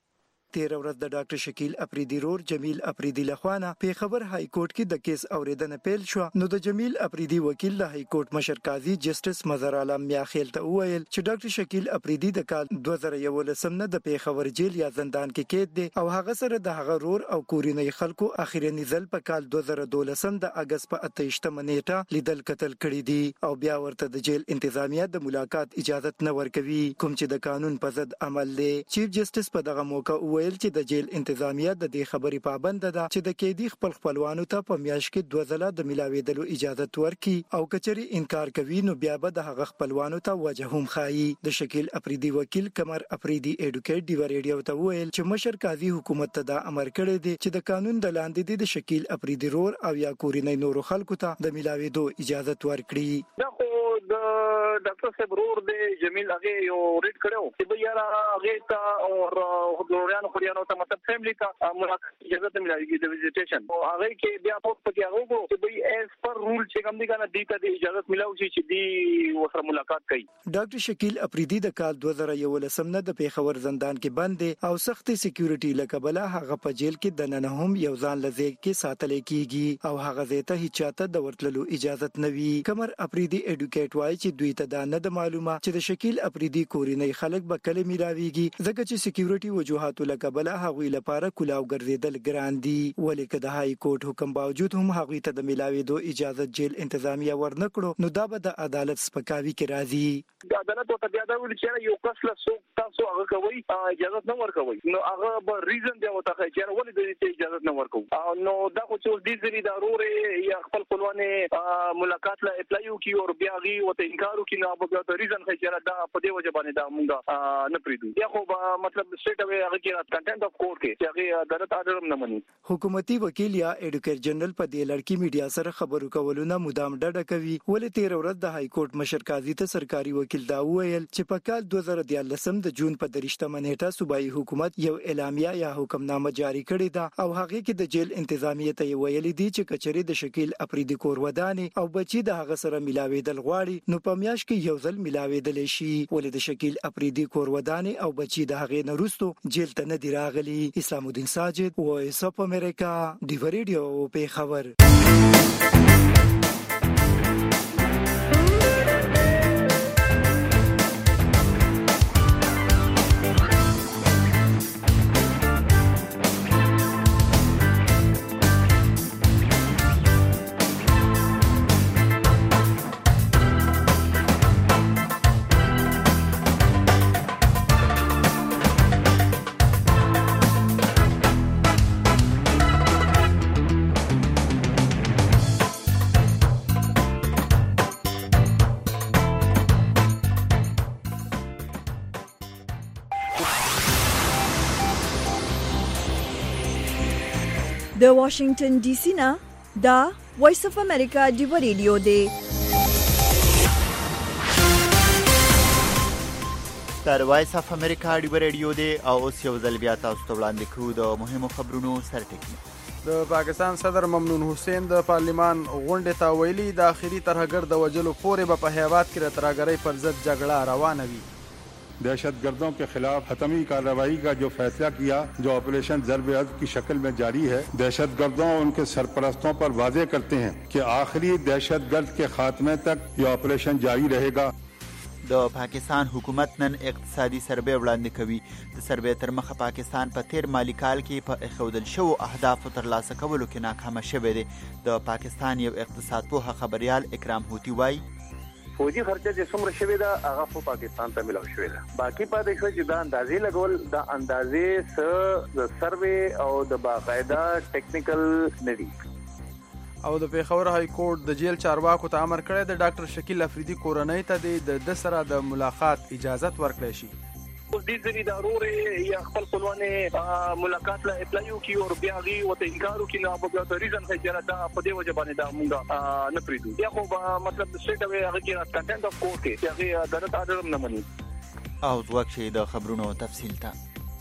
تیر ورځ د ډاکټر شکیل افریدي رور جمیل افریدي لخوانه پیښور های کورټ کې د کیس اوریدنه پیل شو. نو د جمیل افریدي وکیل د های کورټ مشر قاضي جسټس مظهر عالم میاخیل ته وویل چې ډاکټر شکیل افریدي د کال 2011 نه د پیښور جیل یا زندان کې قید دی او هغه سره د هغه رور او کورینۍ خلکو اخیرنی ځل په کال 2012 د اگست په 28 نیټه لیدل قتل کړی دی او بیا ورته د جیل انتظامیه د ملاقات اجازه نه ورکوي کوم چې د قانون په ضد عمل دی. چیف جسټس په دغه موقع ویل چې د جیل انتظامیه د دې خبرې پابند ده چې د قیدی خپلوانو ته په میاشت کې 2 ځله د ملاوېدلو اجازه ورکړي او کچري انکار کوي نو بیا به د هغه خپلوانو ته وجه هم خایي. د شکیل افریدي وکیل قمر افریدي اډوکیټ ډیو ریډیو ته ویل چې مشر قاضي حکومت ته دا امر کړی دی چې د قانون د لاندې د شکیل افریدي رور او یا کورینۍ نورو خلکو ته د ملاوېدو اجازه ورکړي. دا خو د ډاکټر صاحب رور دی جمیل هغه یو ریډ کړو چې به یاره هغه ته او دورانو خوريانو ته مطلب فیملی ته ملاقات اجازه ته ملایږي د ویزیټیشن او هغه کې بیا په پکې هغه کو چې به ایز پر رول چې کوم دي کنه دیته د اجازه ملاوي چې دی وسره ملاقات کوي. ډاکټر شکیل افریدي د کال 2011 نه د پیښور زندان کې بند او سخت سکیورټي لکبله هغه په جیل کې د نن هم یو ځان لزیک کې ساتل کیږي او هغه زیته هیڅ چاته د ورتللو اجازه نه وی. قمر افریدي اډوکیټ وایي چې دوی ته دا نه د معلومه چې د شکیل افریدي کورینۍ خلک به کله میراویږي ځکه چې سکیورټي وجوهاتو لکبله هغوی لپاره کلاو ګرځیدل ګران دي. ولې که د های کورټ حکم باوجود هم هغوی ته د ملاوېدو اجازه جیل انتظامیه ورنکړو نو دا به د عدالت سپکاوي کې راځي. د عدالت ته بیا دا ویل چې یو کس له څوک تاسو هغه کوي اجازه نه ورکوي نو هغه به ریزن دی وته چې ولې د دې اجازه نه ورکوي نو دا خو چې دې ځری د رورې یا خپل خپلوانه ملاقات لا اپلایو کی او بیا غي وته انکار وکړي نو به د ریزن چې دا په دې وجه باندې دا مونږه نه پریدو یا خو مطلب سټیټ اوی هغه کې کنټنټ اف کورټ کې هغه عدالت آرډر نه مني. حکومتي وکیل یا ایډوکیټ جنرال په دې لړکی میډیا سره خبرو کولونه مدام ډډه کوي. ولې 13 ورځ د های کورټ مشر قاضي ته سرکاري وکیل دا وویل چې په کال 2013 د جون په 30 نیټه صوبایي حکومت یو اعلامیه یا حکمنامه جاری کړې ده او هغه کې د جیل انتظامیه ته ویلي دي چې کچري د شکیل افریدي کور ودانې او بچي د هغه سره ملاوېدل غواړي نو په میاشت کې یو ځل ملاوېدل شي. ولې د شکیل افریدي کور ودانې او بچي د هغه نه وروسته جیل ته نه دی راغلي. اسلام الدین ساجد، وایس اف امریکا، ډیو ریډیو پیښور. د واشنگټن ډي سي نه دا وایس اف امریکا ډیو ریډیو دی. دا وایس اف امریکا ډیو ریډیو دی او اوس یو ځل بیا تاسو ته وړاندې کوو د مهمو خبرونو سرټکی. د پاکستان صدر ممنون حسین د پارلیمان غونډې ته ویلي د آخري ترهګر د وجلو پورې به په هیواد کې د ترهګرۍ پر ضد جګړه روانه وي. दहशत गर्दों के खिलाफ हतमी कार्रवाई का जो फैसला किया, जो ऑपरेशन ज़र्ब अज़ब की शक्ल में जारी है, दहशत गर्दों और उनके सरपरस्तों पर वाज़े करते हैं कि आखिरी दहशत गर्द के खात्मे तक ये ऑपरेशन जारी रहेगा. د پاکستان حکومت نن اقتصادي سروې وړاندې کوي. د سروې تر مخه پاکستان په تیر مالی کال کې په اخودل شو اهدافو ترلاسه کولو کې ناکامه شوی دی. د پاکستان یو اقتصاد پوه خبريال اکرام هوتی وایي فوجي خرچه چې څومره شوې ده هغه په پاکستان ته ملاو شوې ده. باقي پاتې شو چې دا اندازې لګول د اندازې د سروې او د باقاعده ټیکنیکل نه دي. او د پیښور های کورټ د جیل چارواکو ته امر کړی د ډاکټر شکیل افریدي کورنۍ ته د سره د ملاقات اجازه ورکړی شي. دې ځینې ضروري یا خپل خپلوانه ملاقات لا اپلایو کی او بیا غي او ته انکارو کی نه په د ریزن چې دا په دې وجه باندې دا مونږه نه پریدو. یا خو مطلب سټ وی هغه کې کنټنټ اف کورټ کې هغه عدالت اډر نه مني. او ځوک شي د خبرونو تفصیل ته.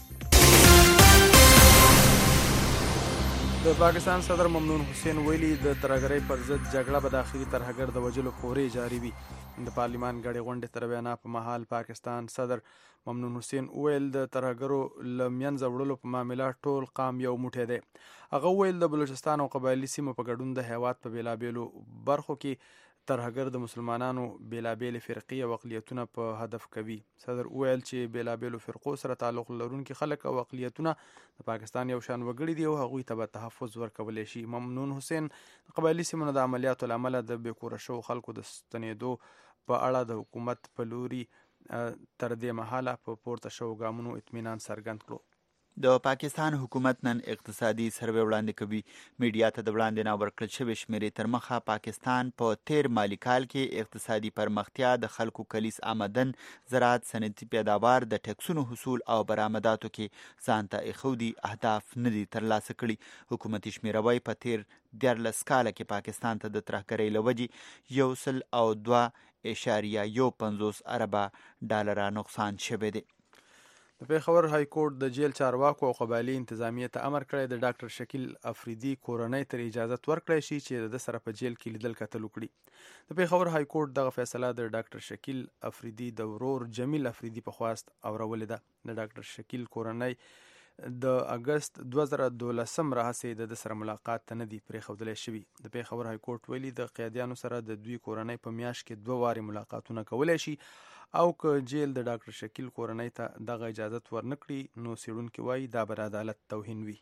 د پاکستان صدر ممنون حسین ویلي د ترهګرۍ پر ضد جګړه به د آخري ترهګر د وجلو پورې جاري وي. د پارلیمان غړي غونډې تر وینا په محل پاکستان صدر ممنون حسین ویل د ترهګرو لمنځه وړلو په معاملې ټول قام یو موټی دی. هغه ویل د بلوچستان او قبایلی سیمو په ګډون د هیواد په بیلابیلو برخو کې ترهګر د مسلمانانو بیلابیل فرقې او اقلیتونه په هدف کوي. صدر ویل چې بیلابیلو فرقو سره تعلق لرونکي خلک او اقلیتونه د پاکستان یو شان وګړي دي او هغوی ته به تحفظ ورکولی شي. ممنون حسین د قبایلی سیمو د عملیاتو له امله د بېکوره شوو خلکو د ستنېدو په اړه د حکومت په لوري تر دې مهاله په پورته شوو ګامونو اطمینان څرګند کړو. د پاکستان حکومت نن اقتصادي سروې وړاندې کوي. میډیا ته د وړاندې نه ورکړل شوې شمیرې تر مخه پاکستان په تیر مالی کال کې اقتصادي پرمختیا، د خلکو کلیس آمدن، زراعت، صنعتي پیداوار، د ټکسونو حصول او برآمداتو کې ځان ته ایښودي اهداف نه دي ترلاسه کړي. حکومتي شمیره وایي په تیر 14 کاله کې پاکستان ته د ترهګرۍ له وجې 102.50 اربه ډالره نقصان شوی دی. د پیښور های کورټ د جیل چارواکو او قبایلی انتظامیه ته امر کړی د ډاکټر شکیل افریدي کورنۍ ته اجازه ورکړی شي چې د سره په جیل کې لیدل کتل وکړي. د پیښور های کورټ دغه فیصله د ډاکټر شکیل افریدي د ورور جمیل افریدي په خواست اورولې ده. د ډاکټر شکیل کورنۍ د اگست 2012 راهیسې د سره ملاقات ته نه دي پرېښودلی شوي. د پیښور های کورټ ویلي د قیدیانو سره د دوی کورنۍ په میاشت کې 2 وارې ملاقاتونه کولی شي او که جیل د ډاکټر شکیل کورنۍ ته دغه اجازت ورنکړي نو څېړونکي وایي دا به د عدالت توهین وي.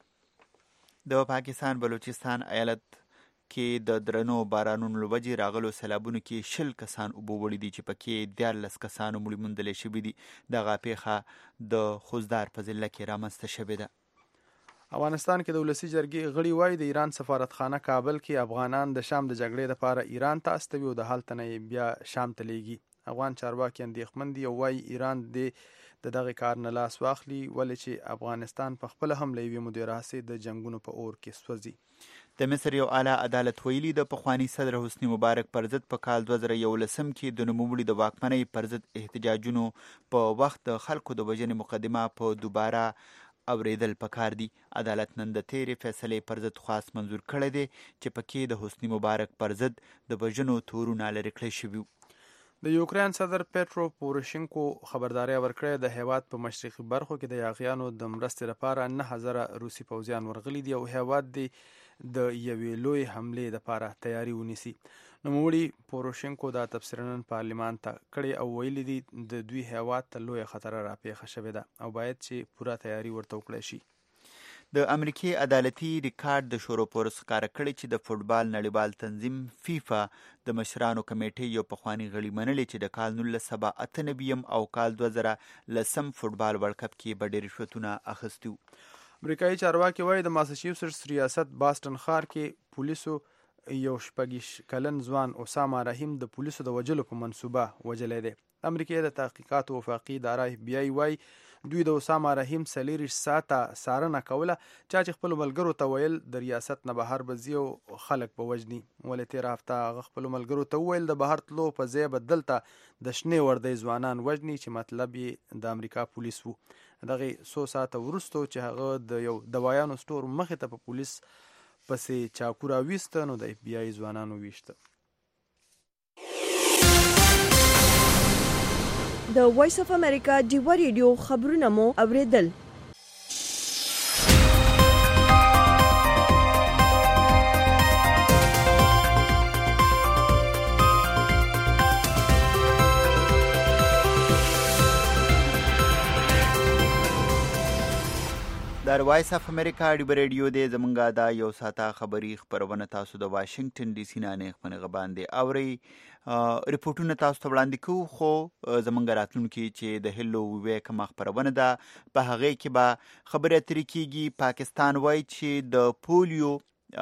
د پاکستان بلوچستان ایالت کې د درنو بارانونو له وجې راغلو سیلابونو کې 20 کسان اوبه وړي دي چې پکې 14 کسانو مړي موندلی شوي دي. دغه پیښه د خوزدار په ضلع کې رامنځته شوې ده. افغانستان کې د ولسي جرګې غړي وایي د ایران سفارتخانه کابل کې افغانان د شام د جګړې لپاره ایران ته استوي او د هلته نه بیا شام ته لیږي. افغان چارواکي اندېښمن دي او وایي ایران د دغه کار نه لاس واخلي ولې چې افغانستان په خپله هم له یوې مودې راهیسې د جنګونو په اور کې سوځي. د مصر یو اعلی عدالت ویلي د پخواني صدر حسني مبارک پر ضد په کال 2011 کې د نوموړي د واکمنۍ پر ضد احتجاجونو په وخت د خلکو د وژنې مقدمه په دوباره اوریدل پکار دي. عدالت نن د تیرې فیصلې پر ضد خواست منظور کړی دی چې پکې د حسني مبارک پر ضد د وژنو تورونه لرې کړی شوي. د یوکرین صدر پیټرو پوروشینکو خبرداري ورکړې د هیواد په مشرقي برخو کې د یاغیانو د مرستې لپاره 9000 روسي پوځیان ورغلي دي او هیواد د یوې لوی حملې لپاره تیاری ونیسي. نوموړي پوروشینکو دا تبصره نن پارلمان ته کړې او ویلي دي د دوی هیواد ته لوی خطر راپېښه شوې ده او باید چې پوره تیاری ورته وکړی شي. د امریکای عدالتي ریکارډ د شورو پورس ښکاره کړی چې د فوټبال نړیوال تنظیم فیفا د مشرانو کمیټې یو پخوانی غړي منلی چې د کال 1998 او کال 2010 فوټبال ورلد کپ کې به ډېر رشوتونه اخیستي وو. امریکایي چارواکي وایي د ماساچوسټس ریاست باستن ښار کې پولیسو یو 6 کلن ځوان اسامه رحیم د پولیسو د وژلو په منصوبه وژلی دی. امریکای د تحقیقاتو وفاقي اداره FBI وایي دوی د اسامه رحیم 40 ساعته څارنه کوله چې خپل ملګرو ته ویل د ریاست نه بهر به ځي او خلک به وژني. ولې تېره هفته هغه خپلو ملګرو ته وویل د بهر تلو په ځای به دلته د شنې وردۍ ځوانان وژني چې مطلب یې د امریکا پولیس وو. دغې څو ساعته وروستو چې هغه د یو دوایانو سټور مخې ته په پولیس پسې چاقو راویسته نو د اف بی آی ځوانانو ویشته. د وایس اف امریکا ډیوا ریډیو خبرونه مو اوریدل. د وایس اف امریکا ډیوا ریډیو د زمونږه دا یو ساعته خبری خبرونه تاسو د واشنگټن ډي سي نه خپل غباندې اوري ریپورتونه تاسو ته وړاندې کوو. خو زمونږ راتلونکي چې د هلو وی کوم خبرونه ده په هغه کې به خبرې اترې کیږي. پاکستان وایي چې د پولیو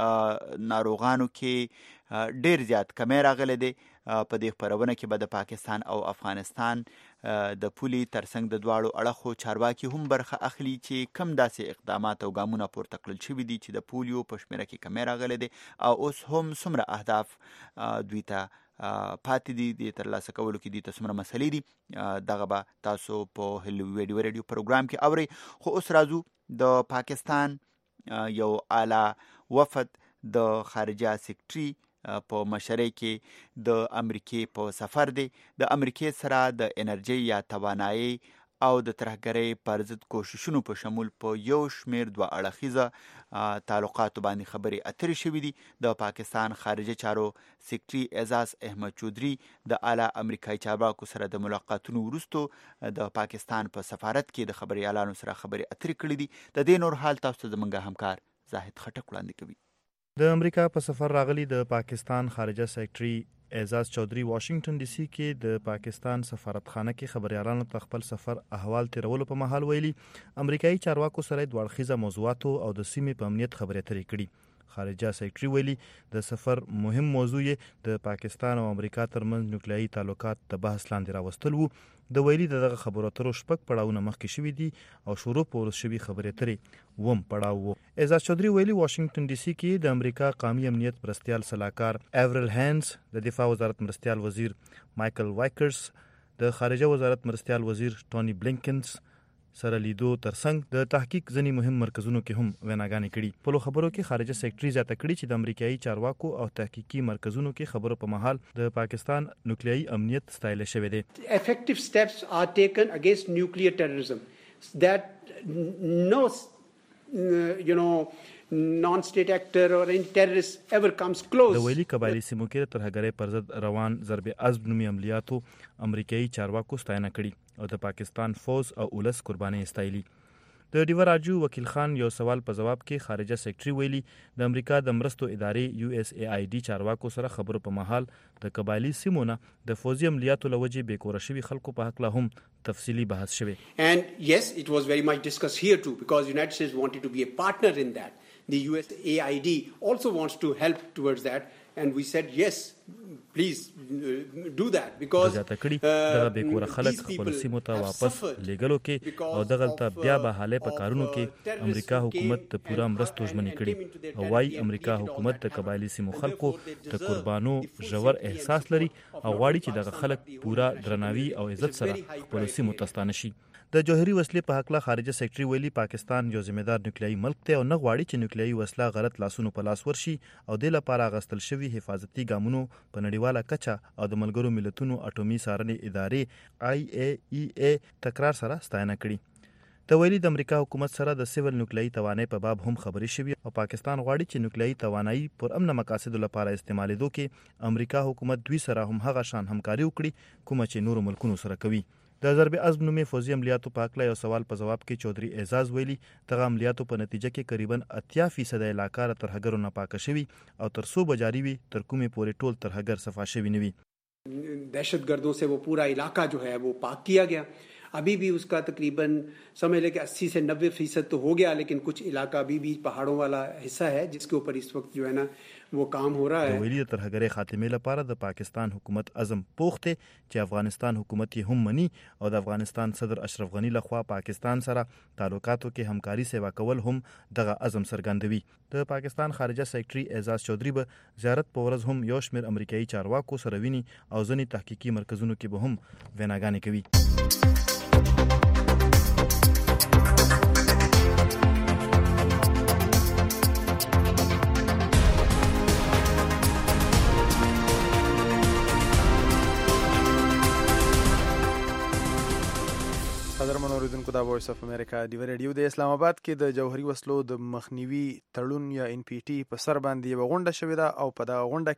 ناروغانو کې ډیر زیات کمی راغلی دی. په دې خبرونه کې به د پاکستان او افغانستان د پولي ترڅنګ د دواړو اړخو چارواکي هم برخه اخلي چې کم داسې اقدامات او ګامونه پورته کړل شوي دي چې د پولیو په شمیره کې کمی راغلی دی او اوس هم څومره اهداف دوی ته پاتې دي د ترلاسه کولو کې دي ته څومره مسلې دي دغه به تاسو په هلو ویډیو ریډیو پروګرام کې اورئ. خو اوس راځو د پاکستان یو اعلی وفد د خارجه سیکرټري په مشرۍ کې د امریکې په سفر دی. د امریکې سره د انرژي یا توانایي او د ترهګرۍ پر ضد کوششونو په شمول په یو شمیر دوه اړخیزه تعلقاتو باندې خبرې اترې شوې دي. د پاکستان خارجه چارو سیکرټري اعزاز احمد چودري د اعلی امریکایي چارواکو سره د ملاقاتونو وروستو د پاکستان په سفارت کې د خبريالانو سره خبرې اترې کړې دي. د دې نور حال تاسو ته زموږ همکار زاهد خټک وړاندې کوي. د امریکا په سفر راغلي د پاکستان خارجه سیکرټري اعزاز چودري واشنگټن ډي سي کې د پاکستان سفارتخانه کې خبريالانو ته خپل سفر احوال تیرولو په مهال ویلي امریکایي چارواکو سره د وړخیزه موضوعاتو او د سیمې په امنیت خبرې اترې کړي. خارجه سیکرټري ویلي د سفر مهم موضوع یې د پاکستان او امریکا ترمنځ نوکلیایي تعلقات د بحث لاندې راوستل وو. د ویلي دغه خبرو اترو شپږ پړاوونه مخکې شوي دي او شروع په ورس شوي خبرې اترې وم پړاو وو. اعزاز چودري ویلي واشنگټن ډي سي کې د امریکا قومي امنیت مرستیال سلاکار ایورل هینز، د دفاع وزارت مرستیال وزیر مایکل وایکرز، د خارجه وزارت مرستیال وزیر ټونی بلینکنز سره لیدو ترڅنګ د تحقیق ځینې مهم مرکزونو کې هم ویناګانې کړي. په خبرو کې خارجه سیکرټري زیاته کړي چې د امریکایي چارواکو او تحقیقي مرکزونو کې خبرو په مهال د پاکستان نوکلیایي امنیت ستایل شوی دی. Effective steps are taken against nuclear terrorism that no non-state actor or any terrorist ever comes close. د ویلي قبایلی سیمو کې ترهګرۍ پر ضد روان ضرب عزم نومي عملیاتو امریکایي چارواکو ستاینه کړي او د پاکستان فوز او ولس قرباني استایلي. د ډیور راجو وکیل خان یو سوال په جواب کې خارجه سیکرټري ویلي د امریکا د مرستو ادارې USAID چارواکو سره خبرو په مهال د قبایلی سیمو نه د فوزي عملیاتو لوجې بیکوره شوي خلکو په حق له هم تفصیلی بحث شوی. And yes, it was very much discussed here too because United States wanted to be a partner in that. The USAID also wants to help towards that and we said yes, please do that because دغه بیکوره خلک خپل سیمو ته واپس لګلو کې او دغلته بیا به حاله په کارونو کې امریکا حکومت ته پوره مرستو ژمنې کړي او وايي امریکا حکومت د قبایلی سیمو خلکو د قربانو ژور احساس لري او غواړي چې دغه خلک پوره درناوي او عزت سره خپل سیمو ته ستانه شي. د جوهري وسلې په حق له خارجه سیکرټري ویلي پاکستان یو ذمہدار نوکلیایي ملک دی او نه غواړي چې نوکلیایي وسله غلط لاسونو په لاس ورشي او د لپاره غستل شوی حفاظتي ګامونو په نړیواله کچه او د ملګرو ملتونو اټومي څارنې ادارې IAEA تکرار سره ستاینه کړي. د ویلي د امریکا حکومت سره د سیول نوکلیایي توانایي په باب هم خبرې شوي او پاکستان غواړي چې نوکلیایي توانایي پر امن مقاصدو لپاره استعمالېدو کې امریکا حکومت دوی سره هم هغه شان همکاري وکړي کومه چې نورو ملکونو سره کوي. د ضرب عزم نومي فوزي عملیاتو په حق له یو سوال په جواب کې چودري اعزاز ویلي دغه عملیاتو په نتیجه کې تقریبا 80% علاقه له ترهګرو نه پاکه شوي او تر څو بجاری وي تر کومې پورې ټول ترهګر صفا شوي نه وي. دهشت گردوں سے وہ پورا علاقہ جو ہے وہ پاک کیا گیا अभी भी उसका तकरीबन समझ लें कि 80 से 90% तो हो गया, लेकिन कुछ इलाका अभी भी पहाड़ों वाला हिस्सा है जिसके ऊपर इस वक्त जो है ना वो काम हो रहा है. د ویلي ترهګرۍ خاتمې لپاره د پاکستان حکومت عزم پوخ دی چې افغانستان حکومت یې هم مني او د افغانستان صدر اشرف غنی لخوا پاکستان سره تعلقاتو کې همکاري سیوا کول هم دغه عزم څرګندوي. د پاکستان خارجه سیکرټري اعزاز چودھری به زیارت په ورځ هم یو شمېر امریکایي چارواکو سره ویني او ځینې تحقیقي مرکزونو کې به هم ویناګانې کوي. قدرمن اوریدونکو دا وایس اف امریکا ډیو ریډیو د اسلام آباد کې د جوهري وسلو د مخنیوي تړون یا ان پی ټي په سر باندې یو غونډه شوې ده او په دغه غونډه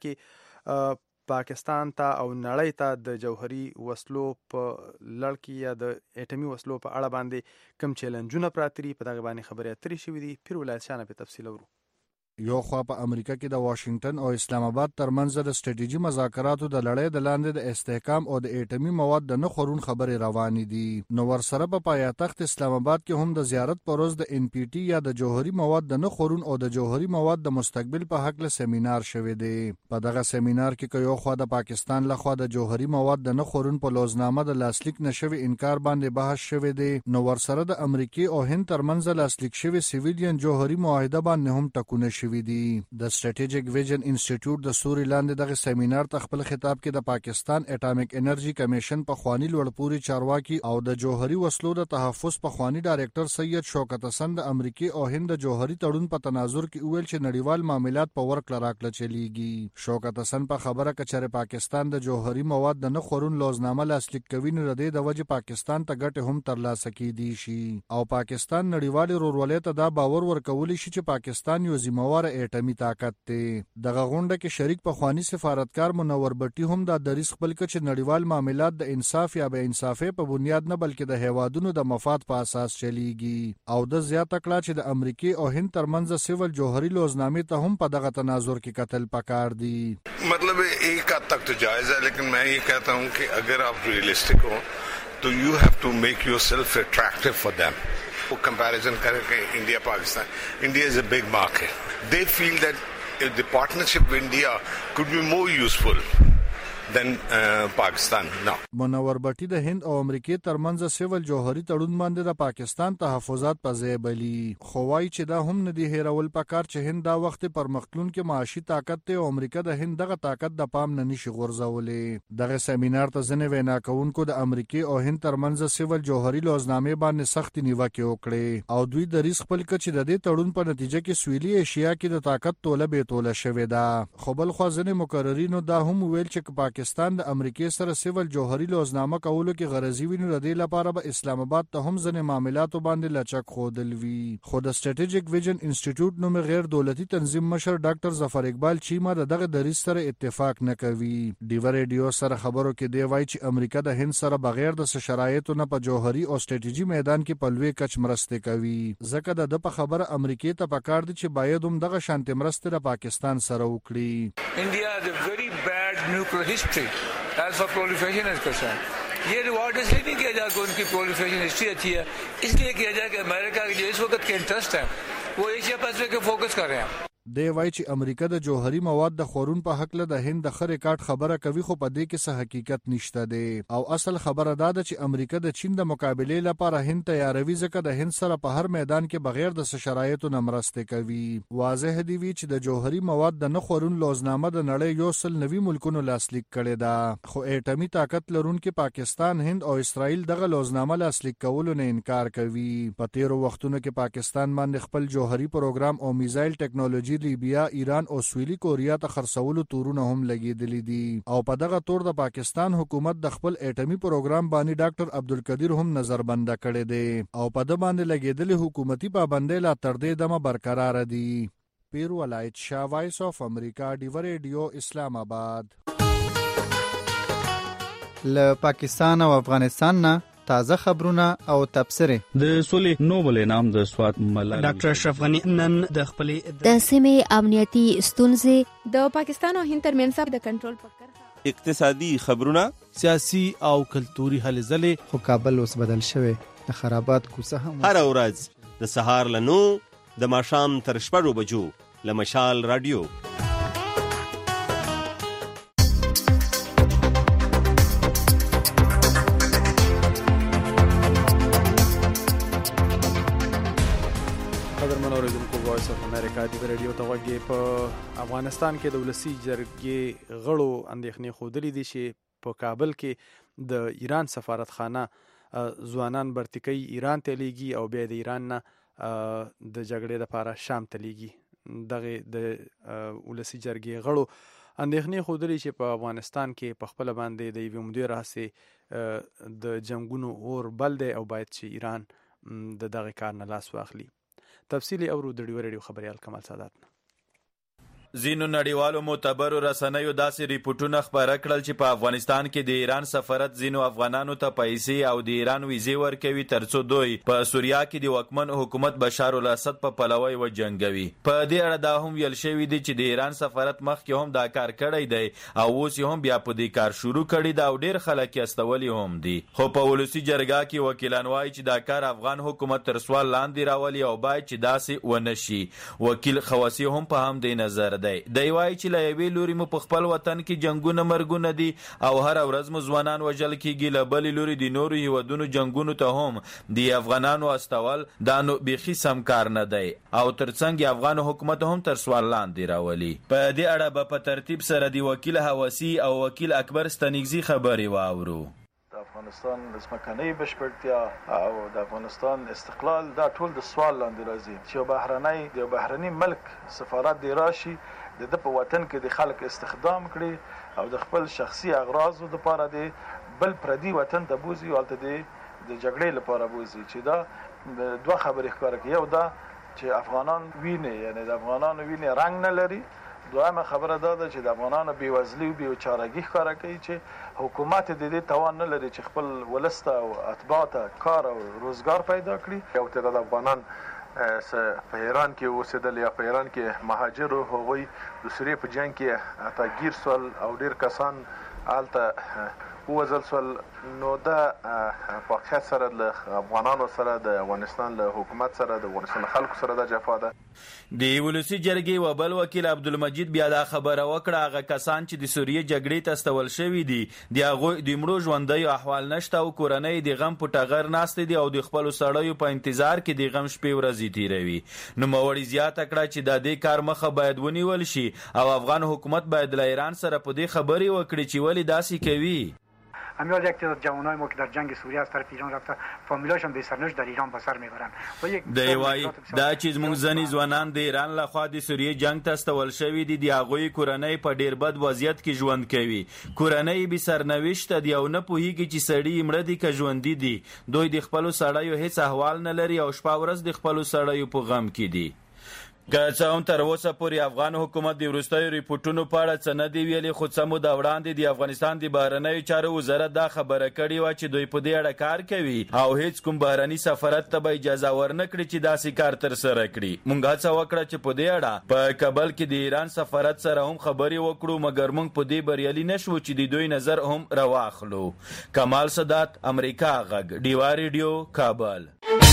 کې پاکستان ته او نړۍ ته د جوهري وسلو په لړ کې یا د اټومي وسلو په اړه باندې کم چیلنجونه پراته دي په دغه باندې خبرې اترې شوې دي. پیر ولایت شانه په تفصیل ورو. یو خوا په امریکا کې د واشنگټن او اسلام آباد ترمنځ د سټریټیجي مذاکراتو د لړۍ د لاندې د استحکام او د اټومي مواد د نه خورون خبرې روانې دي. نو ورسره په پایتخت اسلام آباد کې هم د زیارت پر ورځ د ان پی ټي یا د جوهري مواد د نه خورون او د جوهري مواد د مستقبل په حق له سیمینار شوې دی. په دغه سیمینار کې یو خوا د پاکستان لخوا د جوهري مواد د نه خورون په لوزنامه د لاسلیک نشوي انکار باندې بحث شوې دی. نو ورسره د امریکای او هند ترمنځ لاسلیک شوی سیویلین جوهري معاهده باندې هم ټکونه شوې دي. د سټریټیجیک ویژن انسټیټیوټ د سوري لاندې دغه سیمینار ته خپل خطاب کې د پاکستان اټامیک انرژي کمیشن په خوانی لوړپوري چارواکي او د جوهري وسلو د تحفظ په خوانی ډایریکټر سید شوکت حسن د امریکای او هند جوهري تړون په تناظر کې ویل چې نړیوال معاملات په ورکړه راکړه چلیږي. شوکت حسن په خبره کچره پاکستان د جوهري مواد د نه خورون لوزنامه لاسلیک کوي نه ردی د وجه پاکستان ته ګټه هم ترلاسه کیدی شي او پاکستان نړیوال رورولې ته دا باور ورکول شي چې پاکستان یو ذمہوار اټومي طاقت دی. دغه غونډه کې شریک په خوانی سفارتکار منور بټي هم دا دریس خپل کچ نړیوال معاملات د انصاف یا به انصافي په بنیاد نه بلکې د هیوادونو د مفاد په اساس چلیږي او د زیاته کړه چې د امریکای او هند ترمنځ سیول جوهري لوزنامې ته هم په دغه تناظر کې قتل پکار دی. मतलब एक हद तक तो जायज है, लेकिन मैं ये कहता हूँ कि अगर आप रियलिस्टिक हो तो you have to make yourself attractive for them. वो कंपैरिजन करें India Pakistan, India is a big market. They feel that the partnership with India could be more useful than Pakistan. No. منور بټي د هند او امریکای ترمنځ سیول جوهري تړون باندې د پاکستان تحفظات په ځای بلی خو وايي چې دا هم نه دی هیرول پکار چې هند دا وخت پر مختلون کې معاشي طاقت ته او امریکا د هند دغه طاقت د پام نه نشي غورځولې. دغه سیمینار ته ځنه وینا کوونکو د امریکای او هند ترمنځ سیول جوهري لوزنامې باندې سخت نیوکه وکړي او دوی د ریس خپل کچ د دې تړون په نتیجه کې سویلي ایشیا کې د طاقت توله به توله شوې ده. خو بل خو ځنه مقررینو دا هم ویل چې پاکستان د امریکای سره سیول جوهري لوزنامه کولو کې غرضی ویني ردی لپاره به اسلام آباد ته هم ځنه معاملاتو باندې لچک خودل وی. خو د سټریټیجیک ویژن انسټیټیوټ نوم غیر دولتي تنظیم مشر ډاکټر ظفر اقبال چیما دغه دریس سره اتفاق نه کوي. ډیو ریډیو سره خبرو کې دی وایي چې امریکا د هند سره بغیر د شرایطو نه په جوهري او سټریټیجي میدان کې په لوی کچ مرسته کوي. ځکه د په خبره امریکای ته پکار دي چې باید هم دغه شانتي مرسته د پاکستان سره وکړي. India has a very bad nuclear history as far proliferation is concerned. ये reward इसलिए नहीं किया जाए कि उनकी proliferation history अच्छी है, इसलिए किया जाए कि अमेरिका के जो इस वक्त के इंटरेस्ट है वो एशिया पैसिफिक पे फोकस कर रहे हैं. دی وایي چې امریکا د جوهري مواد د خورون په حق له د هند د خره کاټ خبره کوي خو په دې کې څه حقیقت نشته دی او اصل خبره دا ده چې امریکا د چین د مقابله لپاره هند تیاروي ځکه د هند سره په هر میدان کې بغیر د شرایطو نه مرسته کوي. واضح دی وی چې د جوهري مواد د نه خورون لوزنامه د نړۍ یو سل نوي ملکونو لاسلیک کړي ده خو اټومي طاقت لرونکي پاکستان، هند او اسرائیل دغه لوزنامه لاسلیک کولو نه انکار کوي. په تیرو وختونو کې پاکستان باندې خپل جوهري پروګرام او میزایل ټیکنالوژي لیبیا، ایران او سویلي کوریا ته خرڅولو تورونه هم لګیدلې دي او په دغه تور د پاکستان حکومت د خپل اټومي پروګرام باندې ډاکټر عبدالقدیر هم نظر بنده کړی دی او په د باندې لګیدلې حکومتي پابندۍ لا تر دې دمه برقرار دي. پیر ولایت شاه، وایس اف امریکا، ډیو ریډیو، اسلام آباد. له پاکستان او افغانستان نه تازه خبرونه او تبصرې. د سولې نوبل انعام د سوات ملالۍ ډاکټر اشرف غنی نن د خپلې د سیمې امنیتي ستونزې د پاکستان او هند ترمنځ د کنټرول په کرښه اقتصادي خبرونه، سیاسي او کلتوري هلې ځلې. خو کابل اوس بدل شوی، د خرابات کوڅه هم هر ورځ د سهار له 9 د ماښام تر 6 بجو له مشال رادیو. وایس اف امریکا دی ریډیو ته وګورئ. په افغانستان کې د ولسی جرګې غړو اندېښنې خوده دي چې په کابل کې د ایران سفارتخانه ځوانان برتکي ایران ته لیږي او بیا د ایران نه د جګړې لپاره شام ته لیږي. دغه د ولسی جرګې غړو اندېښنې خوده دي چې په افغانستان کې په خپل باندې د یوې مودې راهیسې د جنگونو اور بل دی او باید چې ایران د دغه کار نه لاس واخلي. تفصیلی اورو د ډیو ریډیو خبريال کمال سادات. زینو نړیوالو معتبرو رسنیو داسې ریپورټونه خبره کړل چې په افغانستان کې د ایران سفارت زینو افغانانو ته پیسې او د ایران ویزې ورکوي ترڅو دوی په سوریا کې د واکمن حکومت بشار الاسد په پلوي وجنګوي. په دې اړه دا هم ویل شوی دی چې د ایران سفارت مخکې هم دا کار کړی دی او اوس هم بیا په دې کار شروع کړی دا او ډیر خلک یې استولي هم دي. خو په ولسی جرګه کې وکیلان وایي چې دا کار افغان حکومت تر سوال لاندې راولي او باید چې داسې ونشي. وکیل خواسی هم په هم دی نظر دی وایي چې له یوې لوري مو په خپل وطن کې جنگونه مرګونه دي او هر ورځ مو ځوانان وژل کیږي، له بلې لوري د نورو هیوادونو جنگونو ته هم د افغانانو استول دا نو بیخي سم کار نه دی او ترڅنګ افغان حکومت هم تر سوال لاندې راولي. په دې اړه به په ترتیب سره د وکیل حواسی او وکیل اکبر ستنګزي خبرې واورو. د افغانستان د ځمکنۍ بشپړتیا او د افغانستان استقلال دا ټول د سوال لاندې راځي چې یو بهرني ملک سفارت دی راشي د په وطن کې د خلک استخدام کړي او د خپل شخصي اغراضو لپاره د بل پردي وطن ته بوزي او د جګړې لپاره بوزي. چې دا دوه خبرې ښکاره کوي. یو دا چې افغانان ویني، یعنی د افغانانو ویني رنګ نه لري. دویمه خبره دا ده چې د افغانانو بېوزلي او بېچارهګي ښکاره کوي چې حکومت د دې توان نه لري چې خپل ولس ته او اتباع ته کار او روزګار پیدا کړي. یو تعداد افغانان په ایران کې اوسېدل یا په ایران کې مهاجر او هغوی د سوریې په جنګ کې اتاګیر سول او ډیر کسان هلته ووژل سول. نو دا په حقیقت سره له افغانانو سره د افغانستان له حکومت سره د افغانستان خلکو سره دا جفا ده. د ولسی جرګې و بل وکیل عبدالمجید بیا دا خبره وکړه هغه کسان چې د سوریې جګړې ته استول شوي دي د هغوی د مړو ژوندیو احوال نشته او کورنۍ د غم په ټغر ناستې دي او د خپلو سړیو په انتظار کې د غم شپې ورځې تیروي. نوموړي زیاته کړه چې د دې کار مخه باید ونیول شي او افغان حکومت باید له ایران سره په دې خبرې وکړي چې ولې داسې کوي. همیشه یک تعداد جوانای ما که در جنگ سوریه از طرف ایران رفته فامیلاشون به سرنوشت در ایران به سر میبرن. دی وای دا چې موږ ځنی ځوانان د ایران له خوا د سوریې جنگ ته استول شوي دي د هغوی کورنۍ په ډیر بد وضعیت کې ژوند کوي. کورنۍ به سرنوشت دي او نه پوهیږي چې سړی مړه دي که ژوندي دي. دوی د خپلو سړیو هیڅ احوال نه لري او شپه ورځ د خپلو سړیو په غم کې دي. که څه هم تر اوسه پورې افغان حکومت د وروستیو ریپورټونو په اړه څه نه دی ویلي، خو څه موده وړاندې د افغانستان د بهرنیو چارو وزارت دا خبره کړې وه چې دوی په دې اړه کار کوي او هیڅ کوم بهرني سفارت ته به اجازه ورنه کړي چې داسې کار ترسره کړي. موږ هڅه وکړه چې په دې اړه په کابل کې د ایران سفارت سره هم خبرې وکړو مګر موږ په دې بریالي نشو چې د دوی نظر هم راواخلو. کمال سادات، امریکا غږ، ډیوا ریډیو، کابل.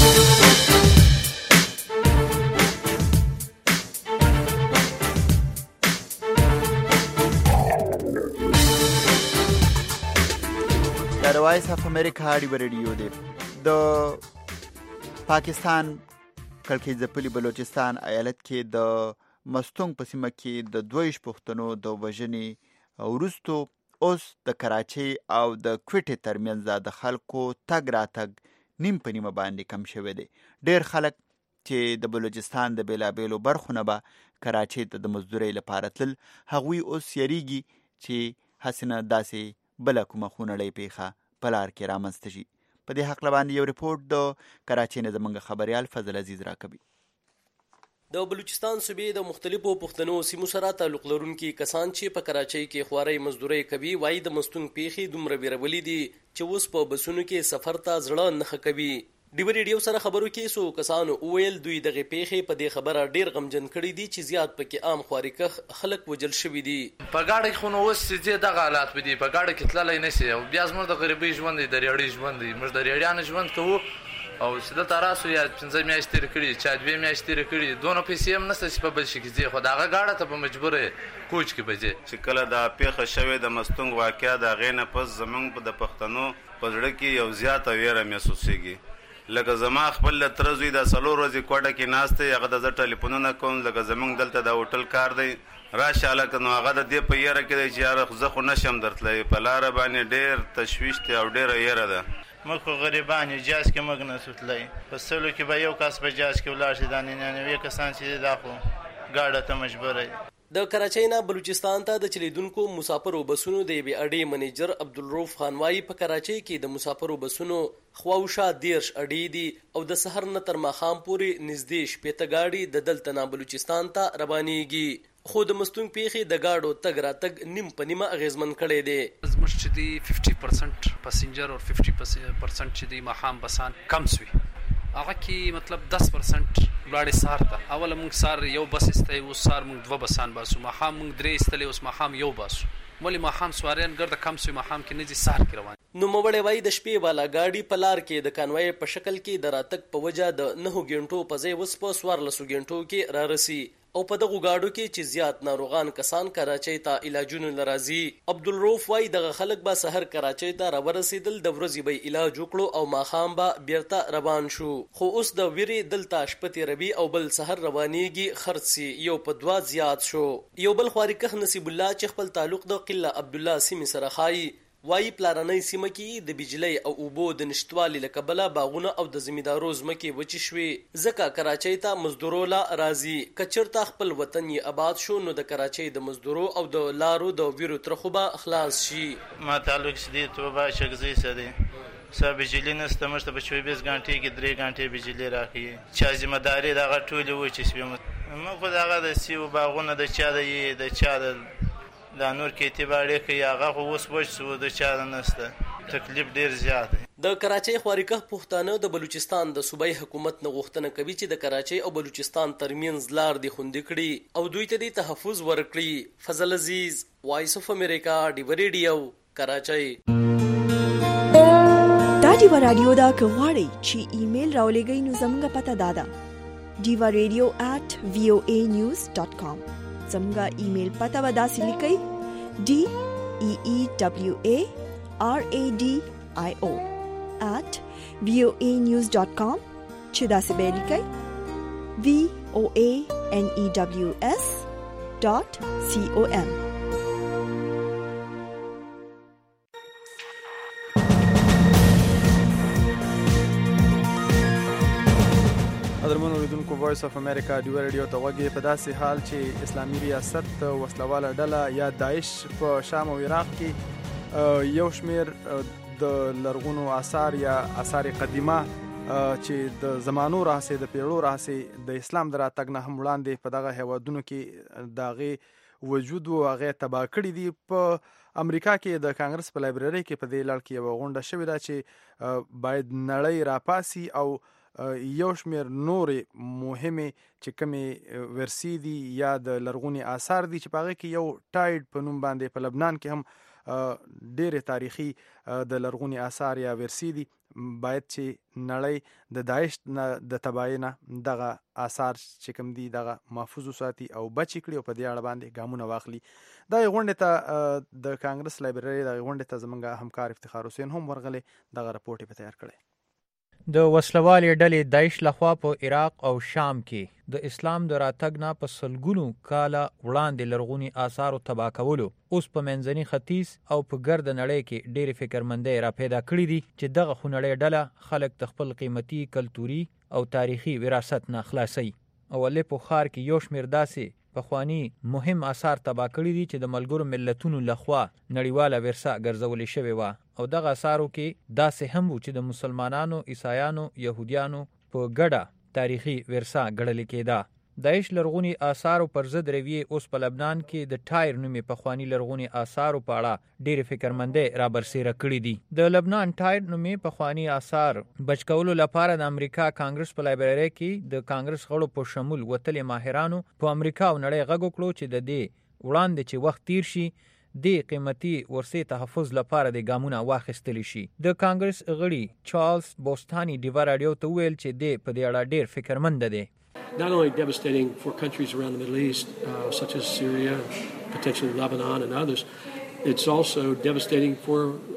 د وایس اف امریکا ډیو ریډیو دی. د پاکستان کلکې ځپلي بلوچستان ایالت کې د مستونګ په سیمه کې د 22 پښتنو د وژنې وروستو اوس د کراچۍ او د کوټې ترمنځ د خلکو تګ راتګ نیم په نیمه باندې کم شوی دی. ډیر خلک چې د بلوچستان د بیلابیلو برخو نه به کراچۍ ته د مزدورۍ لپاره تلل هغوی اوس یریږي چې هسې نه داسې بله کومه خونړۍ پیښه په لار کې رامنځته شي. په دې هکله باندې یو ریپورټ د کراچۍ نه زموږ خبریال فضل عزیز راکوي. د بلوچستان صوبې د مختلفو پښتنو سیمو سره تعلق لرونکي کسان چې په کراچۍ کې خوارۍ مزدورۍ کوي وایي د مستونګ پیښې دومره ویرولې دي چې اوس په بسونو کې سفر ته زړه نه ښه کوي. ډیو ریډیو سره خبرو کې سو کسانو وویل دوی دغه پیښې په دې خبره ډیر غمجن کړي دي چې زیات پکې عام خوارکه خلک وجل شوي دي. په گاډي خو نو اوس چې دغه حالات به دي په گاډي کې تللی نه شي او بیا زموږ د غریبۍ ژوند دی د ریاړۍ ژوند دی موږ د ریاړیانو ژوند کوو او چې دلته راسو یا 15 میاشتې تېرې کړي چا 2 میاشتې تېرې کړي دونه پیسې هم نشته چې په بل شي کې ځې خو د هغه ګاډه ته به مجبور یې کوچ کې به ځې. چې کله دا پیښه شوې د مستونګ واقعه د هغې نه پس زموږ د پښتنو په زړه کې یو زیاته ویره محسوسېږي. لکه زما خپل د تره زوی د 4 ورځې کوټه کې ناست دی هغه د زه ټلیفونونه کوم لکه زموږ دلته د هوټل کار دی راشه هلکه نو هغه د دې په یره کې دی چې یاره زه خو نشم درتلی په لاره باندې ډېر تشویش دی او ډېره یره ده. موږ خو غریبان یو جاز کې موږ نسو تللی په سلو کې به یو کس په جاز کې ولاړ شي دا 99 کسان چې دا خو ګاډه ته مجبور دی. د کراچۍ نه بلوچستان ته د چلیدونکو مسافرو بسونو د یوې اډې منیجر عبدالروف خان وایي په کراچۍ کې د مسافرو بسونو خواوشا 10 اډې دي او د سحر نه تر ماښام پورې نږدې 15 ګاډي د دلته نه بلوچستان ته روانېږي. خو د مستونګ پیښې د گاډو تګ راتګ نیم په نیمه اغیزمن کړی دی. زموږ چې دی 50% پسنجر او 50% چې دی ماښام بسان کم سوي هغه کې مطلب 10% ولاړې سهار ته اوله موږ سهار یو بس ایستی اوس سهار موږ 2 بسان باسو ماښام موږ 3 ایستلی اوس ماښام یو باسو ولې ماښام سواریان ګرده کم سوي ماښام کې نه ځي سهار کې روان. نوموړی وایي د شپې والا ګاډي په لار کې د کانوای په شکل کې د راتګ په وجه د 9 غنټو په ځای اوس په 14 غنټو کې رارسي او په دغه گاډو کې چې زیات ناروغان کسان کراچۍ ته علاجونو لرازي. عبدالروف وایي دغه خلک به سحر کراچۍ ته راورسېدل د ورځې به علاج وکړو او ماښام به بیرته روان شو خو اوس د ویرې دلته شپه تېروي او بل سحر روانېږي خرڅ سي یو په 2 زیات شو. یو بل خوارکه نصیب الله چې خپل تعلق د قله عبدالله سیمې سره خایي وایي پلارنۍ سیمه کې د بجلی او اوبو د نشتوالي له کبله باغونه او د زمیندارو ځمکې وچې شوې ځکه کراچۍ ته مزدورو لا راځي که چېرته خپل وطن یې آباد شو نو د کراچۍ د مزدورو او د لارو د ویرو ترخو به خلاص شي. ما تعلق چې دی تو به شګزۍ سره دی سا بجلی نسته موږ ته په 24 غنټې کې 3 غنټې بجلی راکوي چا ذمه داري دغه ټولې وچې شوې موږ خو دغه د سیو باغونه د چا د چا دا نور کې اعتبار کوي هغه خو اوس وچ شو د چا نسته تکلیف ډیر زیات دی. د کراچۍ خوارکه پښتانه د بلوچستان د صوبایي حکومت نه غوښتنه کوي چې د کراچۍ او بلوچستان ترمنځ لار دی خوندي کړي او دوی ته د تحفظ ورکړي. فضل عزیز وایس اف امریکا ډیو ریډیو کراچۍ. دا ډیو رادیو دا کغواړي چې ایمیل راولېږئ نو زموږ پته دادا diva.radio@voanews.com زموږه ایمیل پته ودا سلیکي DEEWARADIO@voanews.com چې دا څه به لیکي VOANEWS.com. قدرمن اوریدونکو وایس اف امریکا ډیو ریډیو ته غوږی په داسې حال چې اسلامي ریاست وسلواله ډله یا داعش په شام او عراق کې یو شمیر د لرغونو آثار یا آثار قدیمه چې د زمانو راهسې د پیړو راهسې د اسلام د راتګ نه هم وړاندې په دغه هیوادونو کې د هغې وجود او هغې تباه کړي دي. په امریکا کې د کانګرس په لایبرري کې په دې لړ کې یوه غونډه شوې ده چې باید نړۍ راپاسي او یو شمیر نورې مهمې چې کومې ورسي دي یا د لرغوني آثار دي چې په هغې کې یو ټایډ په نوم باندې په لبنان کې هم ډېرې تاریخي د لرغوني آثار یا ورسي دي باید چې نړۍ د داعش د تباهۍ نه دغه آثار چې کوم دي دغه محفوظ وساتي او بچ کړي او په دې اړه باندې ګامونه واخلي. دغه غونډې ته د کانګرس لایبرري دغه غونډې ته زموږ همکار افتخار حسین هم ورغلی دغه رپورټ یې په تیار کړی. د وسلوالې ډلې داعش لخوا په عراق او شام کې د اسلام د راتګ نه په سلګونو کاله وړاندې لرغوني آثارو تباه کولو اوس په منځني ختیځ او په ګرد نړۍ کې ډېرې فکرمندۍ را پیدا کړي دي چې دغه خونړۍ ډله خلک د خپل قیمتي کلتوري او تاریخي وراثت نه خلاصوي. او الیپو ښار کې یو شمېر داسې پخواني مهم آثار تباه کړي دي چې د ملګرو ملتونو لخوا نړیواله ورثه ګرځولې شوې وه او دغه آثارو کې داسې هم و چې د مسلمانانو، عیسایانو، یهودیانو په ګډه تاریخي ورثه ګڼل کېده. داعش لرغوني آثارو پر ضد رویې اوس په لبنان کې د ټایر نومې پخواني لرغوني آثارو په اړه ډېرې فکرمندۍ رابرسېره کړي دي. د لبنان ټایر نومې پخواني آثار بچ کولو لپاره د امریکا کانګرس په لایبررۍ کې د کانګرس غړو په شمول وتلي ماهرانو په امریکا او نړۍ غږ وکړو چې د دې وړاندې چې وخت تیر شي د قیمتي ورثې تحفظ لپاره د ګامونه واخیستلی شي. د کانګرس غړي چارلز بوستاني ډیوا راډیو ته وویل چې د په دې اړه ډېر فکرمنده دی. Not only devastating for countries around the Middle East, such as Syria, potentially Lebanon and others, it's also devastating for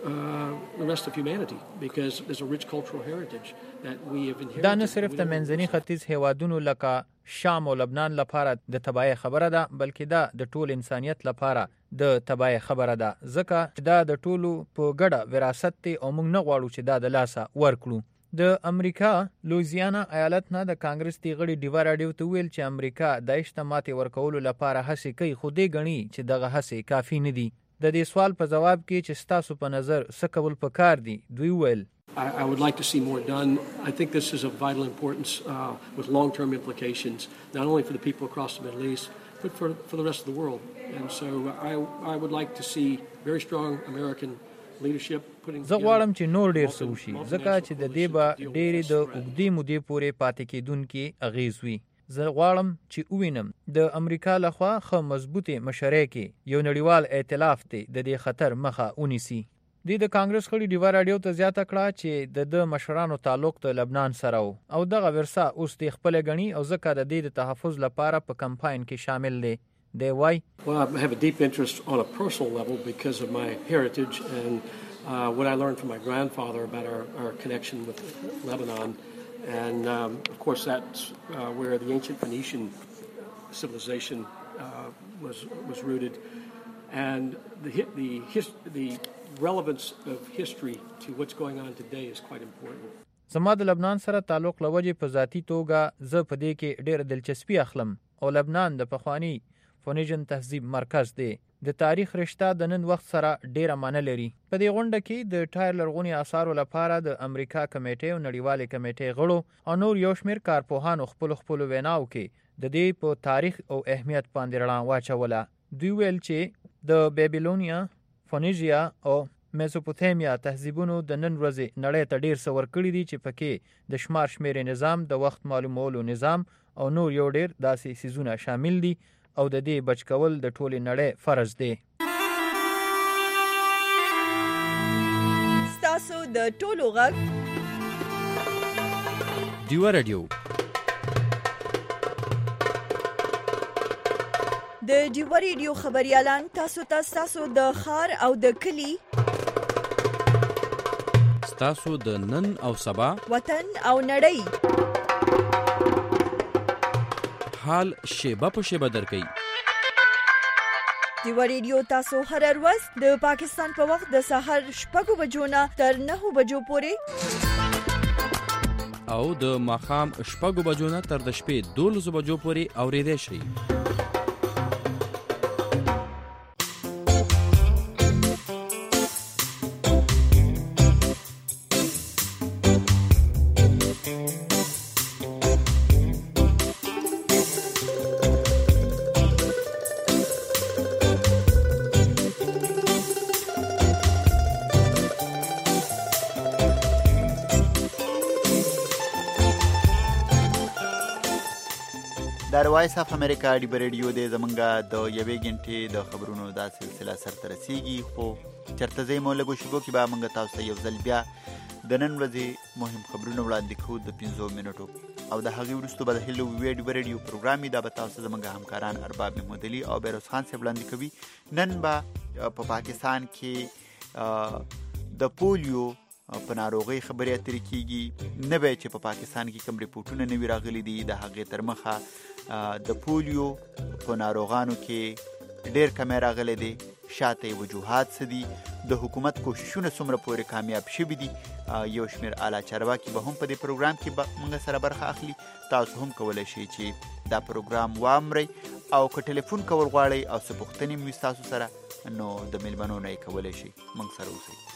the rest of humanity because there's a rich cultural heritage that we have inherited. دا نه صرف د منځني ختیځ هیوادونو لکه شام او لبنان لپاره د تباہی خبره ده، بلکې دا د ټول انسانیت لپاره د تباہی خبره ده، ځکه دا د ټولو په ګډه وراثت دی او موږ نه غواړو چې دا د لاسه ورکړو. د امریکا لویزیانا ایالت نه د کانګرس دی غړي ډیوا راډیو ته ویل چې امریکا داعش ته ماتې ورکولو لپاره هڅې کوي، خو دې ګڼي چې دغه هڅې کافي نه دي. د دې سوال په جواب کې چې ستاسو په نظر څه کول پکار دي، دوی ویل I would like to see more done. I think this is of vital importance with long-term implications, not only for the people across the Middle East, but for the rest of the world. And so I would like to see very strong American leadership. زه غواړم چې نور ډیر څه وشي، ځکه چې د دې به ډېرې د اوږدې مودې پورې پاتې کېدونکي اغېز وي. زه غواړم چې ووینم د امریکا لخوا ښه مضبوطې مشرۍ کې یو نړیوال ائتلاف دی د دې خطر مخه ونیسي. د کانګرس غړي ډیوا راډیو ته زیاته کړه چې د مشرانو تعلق د لبنان سره او دغه ورثه اوس د خپل غني او ځکه د دې د تحفظ لپاره په کمپاین کې شامل دی. دی وای Well, I have a deep interest on a personal level because of my heritage and what I learned from my grandfather about our connection with Lebanon. And of course that's where the ancient Phoenician civilization was rooted. And the relevance of history to what's going on today is quite important. زما د لبنان سره تعلق لوجې په ذاتی توګه زه په دې کې ډېر دلچسپي اخلم او لبنان د پخوانی فونیژن تهذیب مرکز دی. د تاریخ رشته د نن وخت سره ډېره معنی لري. په دې غونډه کې د ټایر لرغوني آثارو لپاره د امریکا کمیټې او نړیوالې کمیټې غړو او نور یو شمېر کارپوهانو خپلو ویناو کې د دې په تاریخ او اهمیت باندې رڼا واچوله. دوی ویل چې د بیبیلونیا، فونیژیا او میزوپوتامیا تهذیبونو د نن ورځې نړۍ ته ډېر څه ورکړي دي چې پکې د شمار شمېرې نظام، د وخت معلومولو نظام او نور یو ډېر داسې څیزونه شامل دي او د دې بچ کول د ټولې نړۍ فرض دی. ستاسو د ټولو غږ ډیوا راډیو. د ډیوا راډیو خبريالان تاسو د ښار او د کلی، تاسو د نن او سبا، وطن او نړۍ حال شیبه په شیبه درکې. ډیوا راډیو تاسو هر ورځ د پاکستان په وخت د سحر 6 بجو نه تر 9 بجو پورې او د ماښام 6 بجو نه تر د شپې 12 بجو پورې اورېدای شئ. د وایس اف امریکا ډیوا راډیو د زمونږه د یوې غنټې د خبرونو دا سلسله سرته رسیږي، خو چرته ځای مو لږو شیبو کې به موږ تاسو ته یو ځل بیا د نن ورځې مهم خبرونه وړاندې کوو د 15 منټو او د هغې وروسته به د هیلو ډیوا راډیو پروګرام دا به تاسو زمونږ همکاران ارباب محمدعلي او بیروز خان صاحب وړاندې کوي. نن به په پاکستان کې د پولیو په ناروغۍ خبرې اترې کېږي. نه به چې په پاکستان کې کوم ریپورټونه نوي راغلي دي د هغې تر مخه د پولیو په ناروغانو کې ډېر کمی راغلی دی. شاته یې وجوهات څه دي، د حکومت کوششونه څومره پورې کامیاب شوي دي. یو شمېر اعلی چارواکي به هم په دې پروګرام کې موږ سره برخه اخلي. تاسو هم کولی شئ چې دا پروګرام واورئ او که ټلیفون کول غواړئ او څه پوښتنې مو ستاسو سره، نو د میلمنو نه یې کولی شئ. موږ سره اوسئ.